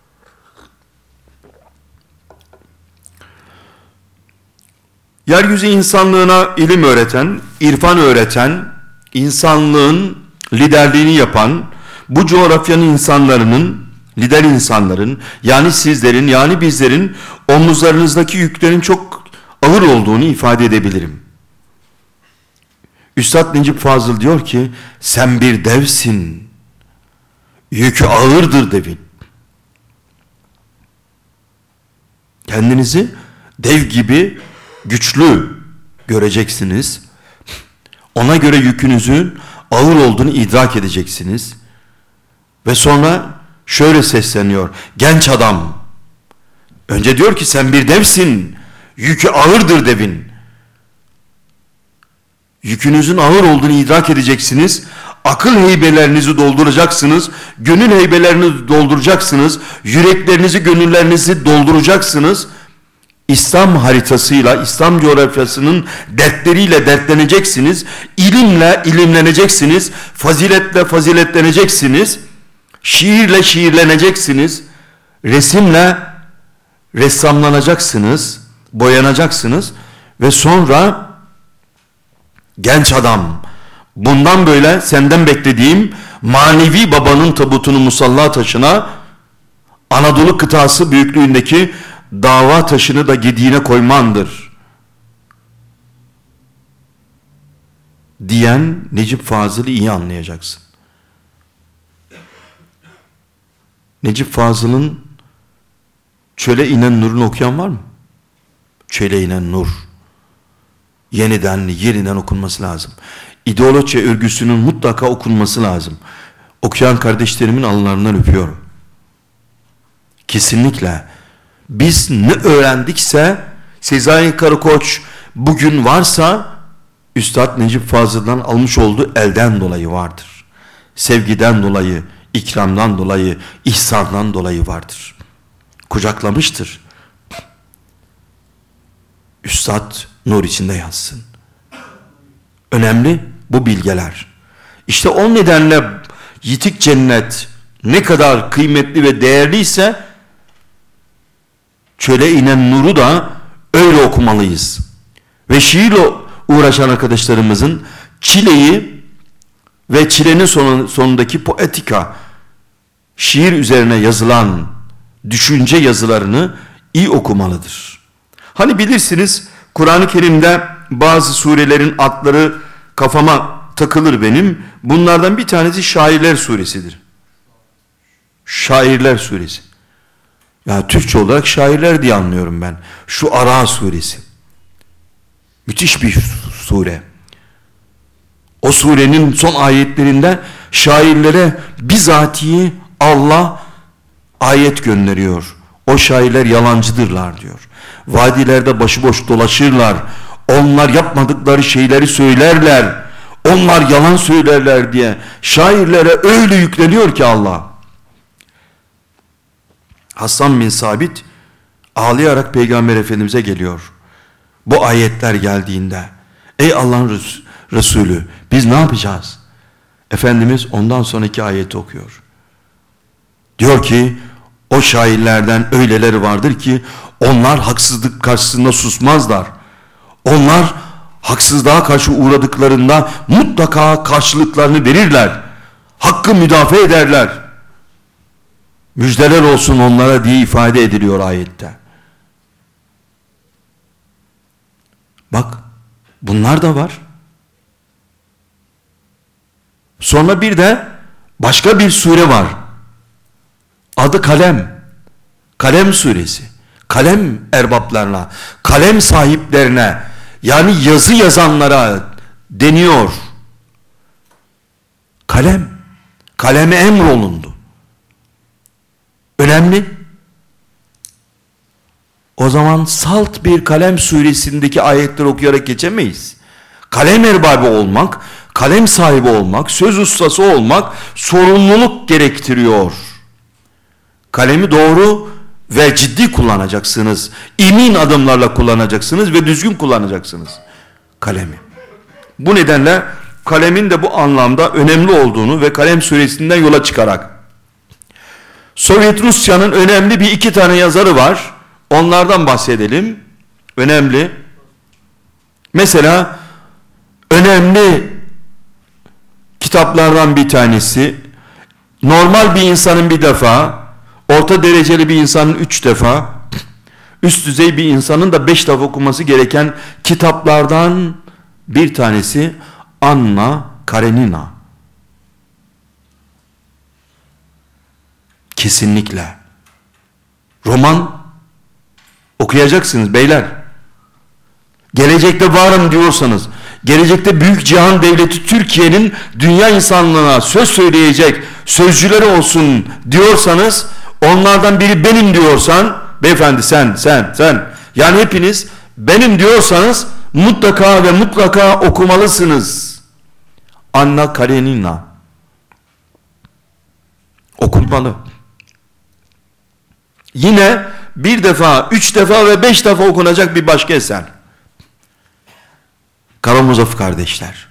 Yeryüzü insanlığına ilim öğreten, irfan öğreten, insanlığın liderliğini yapan, bu coğrafyanın insanlarının lider insanların, yani sizlerin, yani bizlerin omuzlarınızdaki yüklerin çok ağır olduğunu ifade edebilirim. Üstad Necip Fazıl diyor ki, sen bir devsin, yükü ağırdır devin. Kendinizi dev gibi güçlü göreceksiniz. Ona göre yükünüzün ağır olduğunu idrak edeceksiniz. Ve sonra şöyle sesleniyor. Genç adam. Önce diyor ki sen bir devsin. Yükü ağırdır devin. Yükünüzün ağır olduğunu idrak edeceksiniz. Akıl heybelerinizi dolduracaksınız. Gönül heybelerinizi dolduracaksınız. Yüreklerinizi, gönüllerinizi dolduracaksınız. İslam haritasıyla, İslam coğrafyasının dertleriyle dertleneceksiniz. İlimle ilimleneceksiniz. Faziletle faziletleneceksiniz. Şiirle şiirleneceksiniz. Resimle ressamlanacaksınız. Boyanacaksınız. Ve sonra genç adam, bundan böyle senden beklediğim manevi babanın tabutunu musalla taşına, Anadolu kıtası büyüklüğündeki dava taşını da gediğine koymandır diyen Necip Fazıl'ı iyi anlayacaksın. Necip Fazıl'ın Çöle inen Nur'unu okuyan var mı? Çöle inen Nur. Yeniden, yeniden okunması lazım. İdeoloji örgüsünün mutlaka okunması lazım. Okuyan kardeşlerimin alınlarından öpüyorum. Kesinlikle. Biz ne öğrendikse, Sezai Karakoç bugün varsa, Üstad Necip Fazıl'dan almış olduğu elden dolayı vardır. Sevgiden dolayı, ikramdan dolayı, ihsandan dolayı vardır. Kucaklamıştır. Üstad nur içinde yatsın. Önemli bu bilgeler. İşte o nedenle yitik cennet ne kadar kıymetli ve değerliyse, çöle inen nuru da öyle okumalıyız. Ve şiirle uğraşan arkadaşlarımızın çileyi ve çilenin sonundaki poetika, şiir üzerine yazılan düşünce yazılarını iyi okumalıdır. Hani bilirsiniz, Kur'an-ı Kerim'de bazı surelerin adları kafama takılır benim. Bunlardan bir tanesi Şairler suresidir. Şairler suresi. Ya Türkçe olarak şairler diye anlıyorum ben. Şu Ara suresi. Müthiş bir sure. O surenin son ayetlerinde şairlere bizatihi Allah ayet gönderiyor. O şairler yalancıdırlar diyor. Vadilerde başıboş dolaşırlar. Onlar yapmadıkları şeyleri söylerler. Onlar yalan söylerler diye şairlere öyle yükleniyor ki Allah. Hasan bin Sabit ağlayarak Peygamber Efendimiz'e geliyor. Bu ayetler geldiğinde, ey Allah'ın Resulü, biz ne yapacağız? Efendimiz ondan sonraki ayeti okuyor. Diyor ki, o şairlerden öyleleri vardır ki onlar haksızlık karşısında susmazlar. Onlar haksızlığa karşı uğradıklarında mutlaka karşılıklarını verirler. Hakkı müdafaa ederler. Müjdeler olsun onlara diye ifade ediliyor ayette. Bak, bunlar da var. Sonra bir de başka bir sure var. Adı Kalem. Kalem suresi. Kalem erbaplarına, kalem sahiplerine, yani yazı yazanlara deniyor. Kalem. Kaleme emrolundu. Önemli. O zaman salt bir Kalem suresindeki ayetleri okuyarak geçemeyiz. Kalem erbabı olmak, kalem sahibi olmak, söz ustası olmak sorumluluk gerektiriyor. Kalemi doğru ve ciddi kullanacaksınız. Emin adımlarla kullanacaksınız ve düzgün kullanacaksınız kalemi. Bu nedenle kalemin de bu anlamda önemli olduğunu ve Kalem suresinden yola çıkarak Sovyet Rusya'nın önemli bir iki tane yazarı var. Onlardan bahsedelim. Önemli. Mesela önemli kitaplardan bir tanesi, normal bir insanın bir defa orta dereceli bir insanın üç defa, üst düzey bir insanın da beş defa okuması gereken kitaplardan bir tanesi Anna Karenina. Kesinlikle. Roman okuyacaksınız beyler. Gelecekte varım diyorsanız, gelecekte büyük cihan devleti Türkiye'nin dünya insanlığına söz söyleyecek sözcüleri olsun diyorsanız, onlardan biri benim diyorsan, beyefendi sen, sen, sen, yani hepiniz benim diyorsanız mutlaka ve mutlaka okumalısınız. Anna Karenina. Okunmalı. Yine bir defa, üç defa ve beş defa okunacak bir başka eser. Karamazov kardeşler.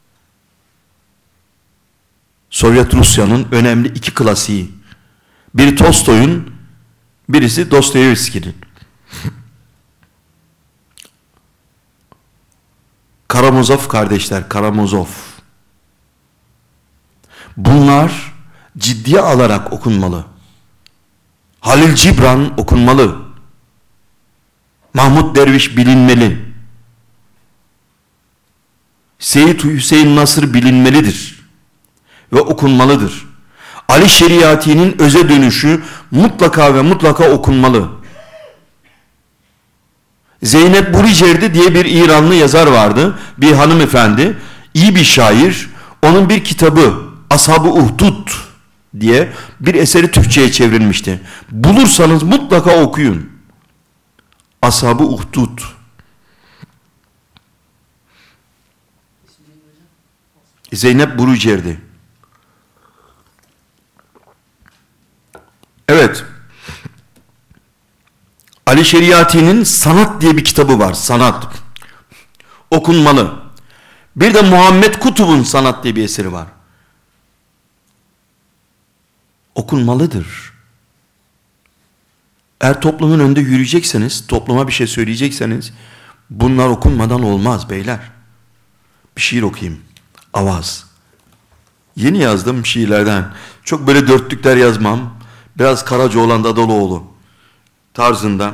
Sovyet Rusya'nın önemli iki klasiği. Biri Tolstoy'un, birisi Dostoyevski'nin. Karamazov kardeşler, Karamazov. Bunlar ciddiye alarak okunmalı. Halil Cibran okunmalı. Mahmut Derviş bilinmeli. Seyyid Hüseyin Nasır bilinmelidir ve okunmalıdır. Ali Şeriati'nin Öze Dönüşü mutlaka ve mutlaka okunmalı. Zeynep Buricerdi diye bir İranlı yazar vardı, bir hanımefendi, iyi bir şair. Onun bir kitabı Ashab-ı Uhdud diye bir eseri Türkçe'ye çevrilmişti. Bulursanız mutlaka okuyun. Ashab-ı Uhdud. Zeynep Buricerdi. Evet. Ali Şeriati'nin Sanat diye bir kitabı var. Sanat. Okunmalı. Bir de Muhammed Kutub'un Sanat diye bir eseri var. Okunmalıdır. Eğer toplumun önünde yürüyecekseniz, topluma bir şey söyleyecekseniz, bunlar okunmadan olmaz beyler. Bir şiir okuyayım. Avaz. Yeni yazdım şiirlerden. Çok böyle dörtlükler yazmam. Biraz Karacaoğlan Dadalıoğlu tarzında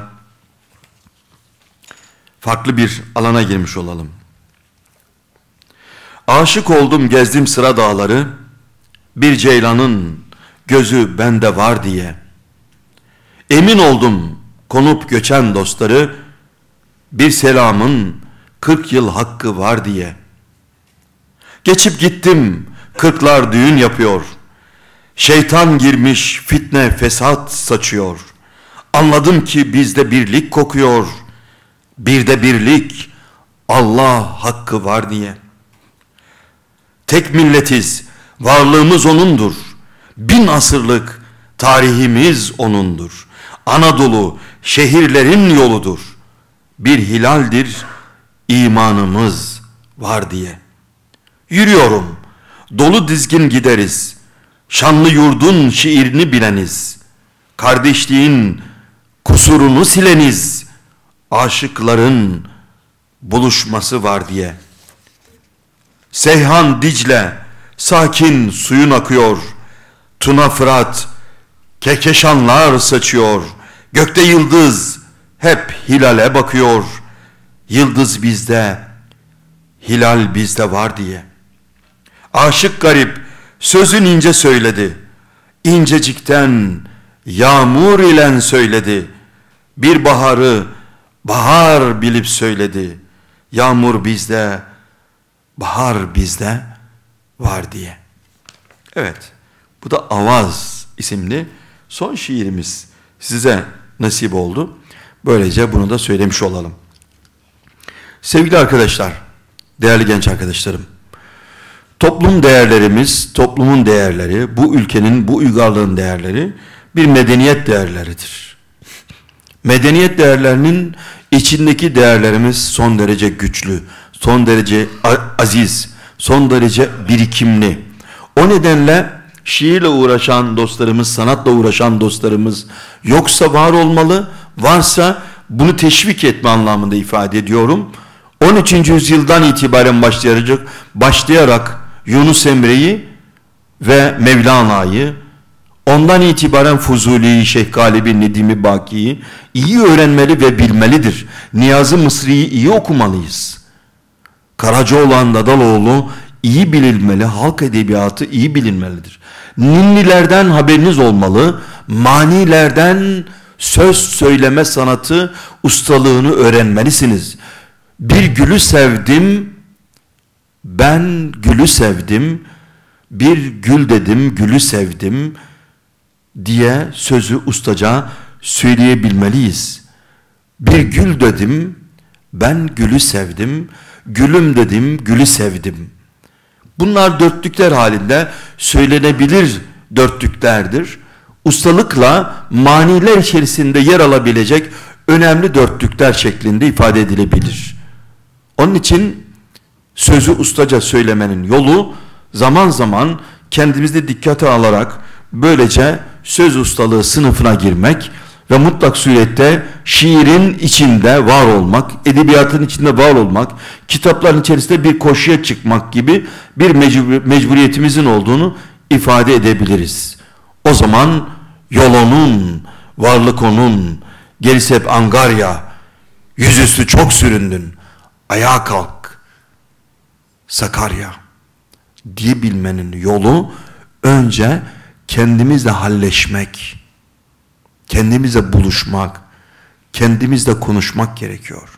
farklı bir alana girmiş olalım. Aşık oldum gezdim sıra dağları, bir ceylanın gözü bende var diye. Emin oldum konup göçen dostları, bir selamın kırk yıl hakkı var diye. Geçip gittim kırklar düğün yapıyor. Şeytan girmiş fitne fesat saçıyor. Anladım ki bizde birlik kokuyor. Bir de birlik Allah hakkı var diye. Tek milletiz, varlığımız O'nundur. Bin asırlık tarihimiz O'nundur. Anadolu şehirlerin yoludur. Bir hilaldir imanımız var diye. Yürüyorum, dolu dizgin gideriz. Şanlı yurdun şiirini bileniz. Kardeşliğin kusurunu sileniz. Aşıkların buluşması var diye. Seyhan Dicle sakin suyun akıyor. Tuna Fırat kekeşanlar saçıyor. Gökte yıldız hep hilale bakıyor. Yıldız bizde, hilal bizde var diye. Aşık garip sözün ince söyledi. İncecikten yağmur ilen söyledi. Bir baharı bahar bilip söyledi. Yağmur bizde, bahar bizde var diye. Evet, bu da Avaz isimli son şiirimiz size nasip oldu. Böylece bunu da söylemiş olalım. Sevgili arkadaşlar, değerli genç arkadaşlarım, toplum değerlerimiz, toplumun değerleri, bu ülkenin, bu uygarlığın değerleri bir medeniyet değerleridir. Medeniyet değerlerinin içindeki değerlerimiz son derece güçlü, son derece aziz, son derece birikimli. O nedenle şiirle uğraşan dostlarımız, sanatla uğraşan dostlarımız yoksa var olmalı, varsa bunu teşvik etme anlamında ifade ediyorum. on üçüncü yüzyıldan itibaren başlayarak, başlayarak Yunus Emre'yi ve Mevlana'yı, Ondan itibaren Fuzuli'yi, Şeyh Galibi, Nedimi Baki'yi iyi öğrenmeli ve bilmelidir. Niyazi Mısri'yi iyi okumalıyız. Karacaoğlan, Dadaloğlu iyi bilinmeli, halk edebiyatı iyi bilinmelidir. Ninnilerden haberiniz olmalı, manilerden söz söyleme sanatı, ustalığını öğrenmelisiniz. Bir gülü sevdim, ben gülü sevdim, bir gül dedim, gülü sevdim diye sözü ustaca söyleyebilmeliyiz. Bir gül dedim, ben gülü sevdim, gülüm dedim, gülü sevdim. Bunlar dörtlükler halinde söylenebilir dörtlüklerdir. Ustalıkla maniler içerisinde yer alabilecek önemli dörtlükler şeklinde ifade edilebilir. Onun için sözü ustaca söylemenin yolu zaman zaman kendimizi dikkate alarak böylece söz ustalığı sınıfına girmek ve mutlak surette şiirin içinde var olmak, edebiyatın içinde var olmak, kitapların içerisinde bir koşuya çıkmak gibi bir mecbur, mecburiyetimizin olduğunu ifade edebiliriz. O zaman yol onun, varlık onun, gerisi hep angarya, yüzüstü çok süründün, ayağa kalk, Sakarya diyebilmenin yolu önce kendimizle halleşmek, kendimizle buluşmak, kendimizle konuşmak gerekiyor.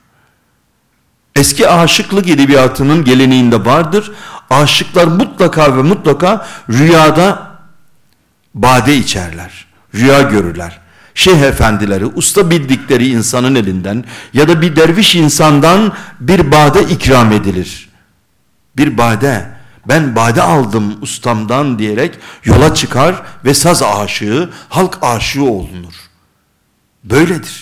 Eski aşıklık edebiyatının geleneğinde vardır. Aşıklar mutlaka ve mutlaka rüyada bade içerler, rüya görürler. Şeyh efendileri, usta bildikleri insanın elinden ya da bir derviş insandan bir bade ikram edilir. Bir bade, ben bade aldım ustamdan diyerek yola çıkar ve saz aşığı, halk aşığı olunur. Böyledir.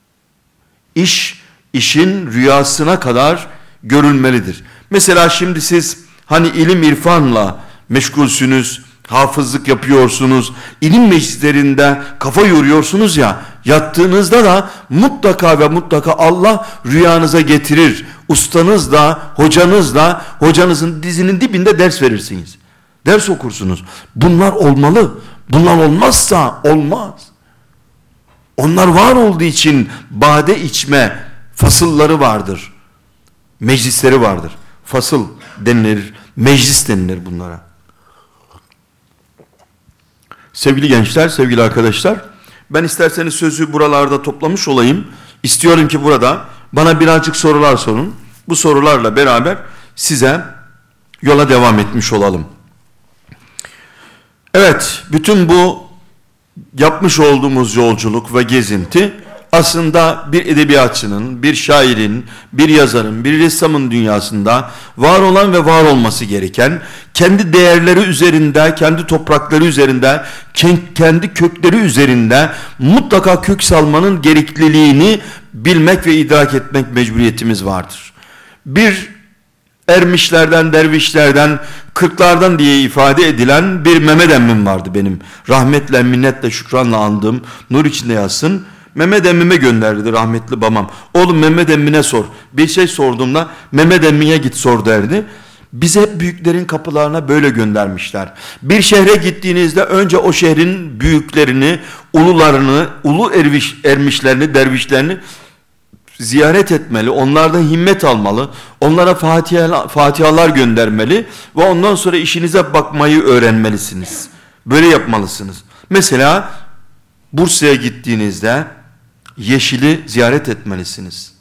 İş, işin rüyasına kadar görülmelidir. Mesela şimdi siz hani ilim irfanla meşgulsünüz, hafızlık yapıyorsunuz, ilim meclislerinde kafa yoruyorsunuz ya, yattığınızda da mutlaka ve mutlaka Allah rüyanıza getirir. Ustanızla, hocanızla, hocanızın dizinin dibinde ders verirsiniz. Ders okursunuz. Bunlar olmalı. Bunlar olmazsa olmaz. Onlar var olduğu için bade içme fasılları vardır. Meclisleri vardır. Fasıl denilir, meclis denilir bunlara. Sevgili gençler, sevgili arkadaşlar, ben isterseniz sözü buralarda toplamış olayım. İstiyorum ki burada bana birazcık sorular sorun. Bu sorularla beraber size yola devam etmiş olalım. Evet, bütün bu yapmış olduğumuz yolculuk ve gezinti aslında bir edebiyatçının, bir şairin, bir yazarın, bir ressamın dünyasında var olan ve var olması gereken, kendi değerleri üzerinde, kendi toprakları üzerinde, kendi kökleri üzerinde mutlaka kök salmanın gerekliliğini bilmek ve idrak etmek mecburiyetimiz vardır. Bir ermişlerden, dervişlerden, kırklardan diye ifade edilen bir Mehmet emmim vardı benim. Rahmetle, minnetle, şükranla andığım, nur içinde yatsın. Mehmet emmime gönderdi rahmetli babam. Oğlum Mehmet emmine sor. Bir şey sorduğumda Mehmet emmine git sor derdi. Bizi hep büyüklerin kapılarına böyle göndermişler. Bir şehre gittiğinizde önce o şehrin büyüklerini, ulularını, ulu erviş, ermişlerini, dervişlerini ziyaret etmeli. Onlardan himmet almalı. Onlara fatiha, fatihalar göndermeli. Ve ondan sonra işinize bakmayı öğrenmelisiniz. Böyle yapmalısınız. Mesela Bursa'ya gittiğinizde Yeşil'i ziyaret etmelisiniz.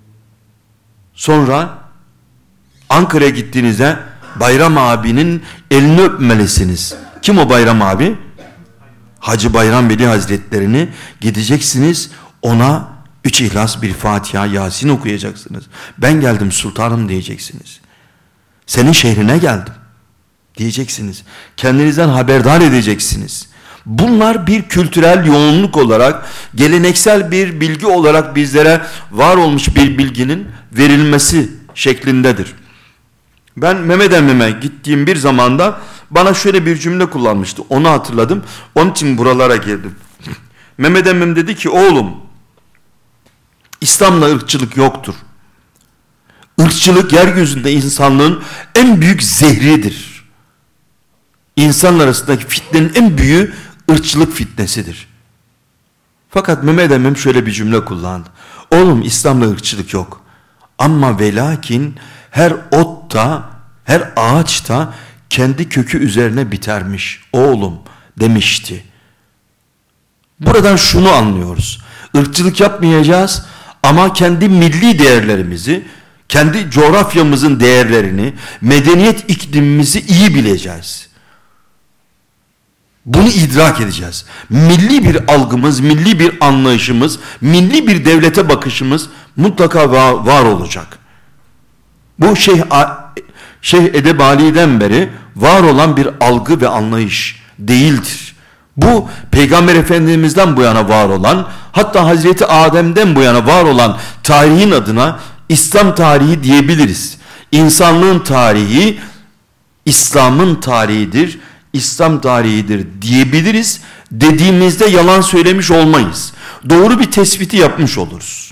Sonra Ankara'ya gittiğinizde Bayram abinin elini öpmelisiniz. Kim o Bayram abi? Hacı Bayram Veli Hazretlerini gideceksiniz, ona üç İhlas, bir Fatiha, Yasin okuyacaksınız. Ben geldim sultanım diyeceksiniz. Senin şehrine geldim diyeceksiniz. Kendinizden haberdar edeceksiniz. Bunlar bir kültürel yoğunluk olarak, geleneksel bir bilgi olarak bizlere var olmuş bir bilginin verilmesi şeklindedir. Ben Mehmet emmime gittiğim bir zamanda bana şöyle bir cümle kullanmıştı. Onu hatırladım. Onun için buralara girdim. Mehmet emmim dedi ki, oğlum, İslam'la ırkçılık yoktur. Irkçılık yeryüzünde insanlığın en büyük zehridir. İnsanlar arasındaki fitnenin en büyüğü ırkçılık fitnesidir. Fakat Mehmet Emim şöyle bir cümle kullandı. Oğlum İslam'da ırkçılık yok. Ama ve lakin her otta, her ağaçta kendi kökü üzerine bitermiş oğlum demişti. Buradan şunu anlıyoruz. Irkçılık yapmayacağız ama kendi milli değerlerimizi, kendi coğrafyamızın değerlerini, medeniyet iklimimizi iyi bileceğiz. Bunu idrak edeceğiz. Milli bir algımız, milli bir anlayışımız, milli bir devlete bakışımız mutlaka var, var olacak. Bu Şeyh, Şeyh Edebali'den beri var olan bir algı ve anlayış değildir. Bu Peygamber Efendimiz'den bu yana var olan, hatta Hazreti Adem'den bu yana var olan tarihin adına İslam tarihi diyebiliriz. İnsanlığın tarihi İslam'ın tarihidir, İslam tarihidir diyebiliriz. Dediğimizde yalan söylemiş olmayız. Doğru bir tespiti yapmış oluruz.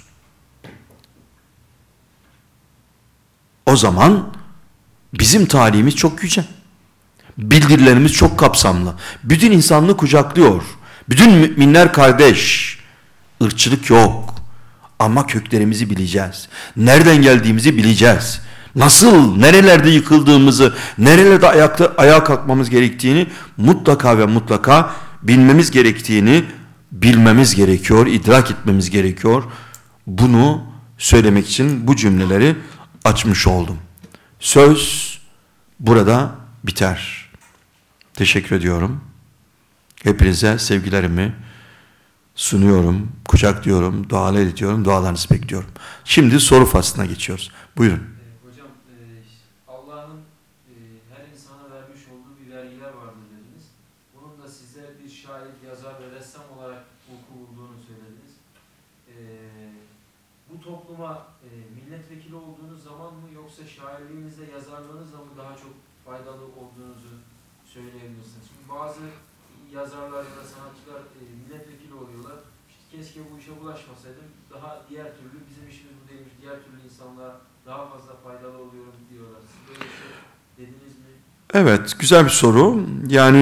O zaman bizim tarihimiz çok yüce. Bildirilerimiz çok kapsamlı. Bütün insanlığı kucaklıyor. Bütün müminler kardeş. Irkçılık yok. Ama köklerimizi bileceğiz. Nereden geldiğimizi bileceğiz. Nasıl, nerelerde yıkıldığımızı, nerelerde ayakta, ayağa kalkmamız gerektiğini mutlaka ve mutlaka bilmemiz gerektiğini bilmemiz gerekiyor, idrak etmemiz gerekiyor. Bunu söylemek için bu cümleleri açmış oldum. Söz burada biter. Teşekkür ediyorum. Hepinize sevgilerimi sunuyorum, kucaklıyorum, dualar ediyorum, dualarınızı bekliyorum. Şimdi soru faslına geçiyoruz. Buyurun. Hocam, e, Allah'ın e, her insana vermiş olduğu bir vergiler vardır dediniz. Bunun da size bir şair, yazar ve ressam olarak vuku bulduğunu söylediniz. E, bu topluma e, milletvekili olduğunuz zaman mı yoksa şairliğinizle, yazarlığınızla mı daha çok faydalı olduğunuzu söyleyebilirsiniz? Çünkü bazı yazarlar ya da sanatçılar e, milletvekili oluyorlar. İşte keşke bu işe bulaşmasaydım, daha diğer türlü bizim işimiz bu değilmiş, diğer türlü insanlara daha fazla faydalı oluyorum diyorlar. Siz böyle bir şey dediniz mi? Evet, güzel bir soru. Yani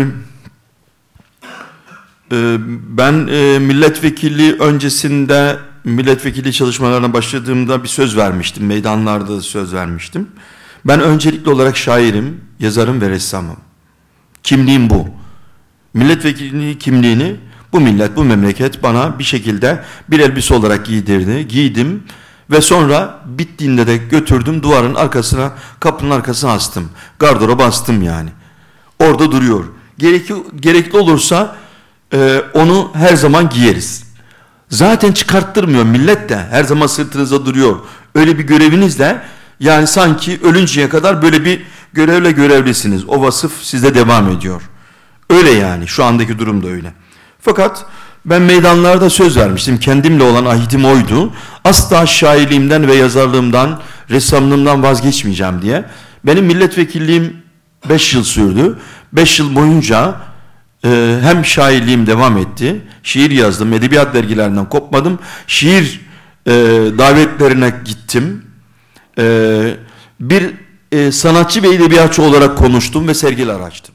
e, ben e, milletvekili öncesinde milletvekili çalışmalarına başladığımda bir söz vermiştim. Meydanlarda da söz vermiştim. Ben öncelikli olarak şairim, yazarım ve ressamım. Kimliğim bu. Milletvekili kimliğini bu millet, bu memleket bana bir şekilde bir elbise olarak giydirdi. Giydim ve sonra bittiğinde de götürdüm duvarın arkasına, kapının arkasına astım. Gardıroba astım yani. Orada duruyor. Gerekli, gerekli olursa e, onu her zaman giyeriz. Zaten çıkarttırmıyor millet de her zaman sırtınıza duruyor. Öyle bir görevinizle yani sanki ölünceye kadar böyle bir görevle görevlisiniz. O vasıf sizde devam ediyor. Öyle yani şu andaki durum da öyle. Fakat ben meydanlarda söz vermiştim. Kendimle olan ahidim oydu. Asla şairliğimden ve yazarlığımdan, ressamlığımdan vazgeçmeyeceğim diye. Benim milletvekilliğim beş yıl sürdü. beş yıl boyunca e, hem şairliğim devam etti. Şiir yazdım. Edebiyat dergilerinden kopmadım. Şiir e, davetlerine gittim. E, bir e, sanatçı ve edebiyatçı olarak konuştum ve sergiler açtım.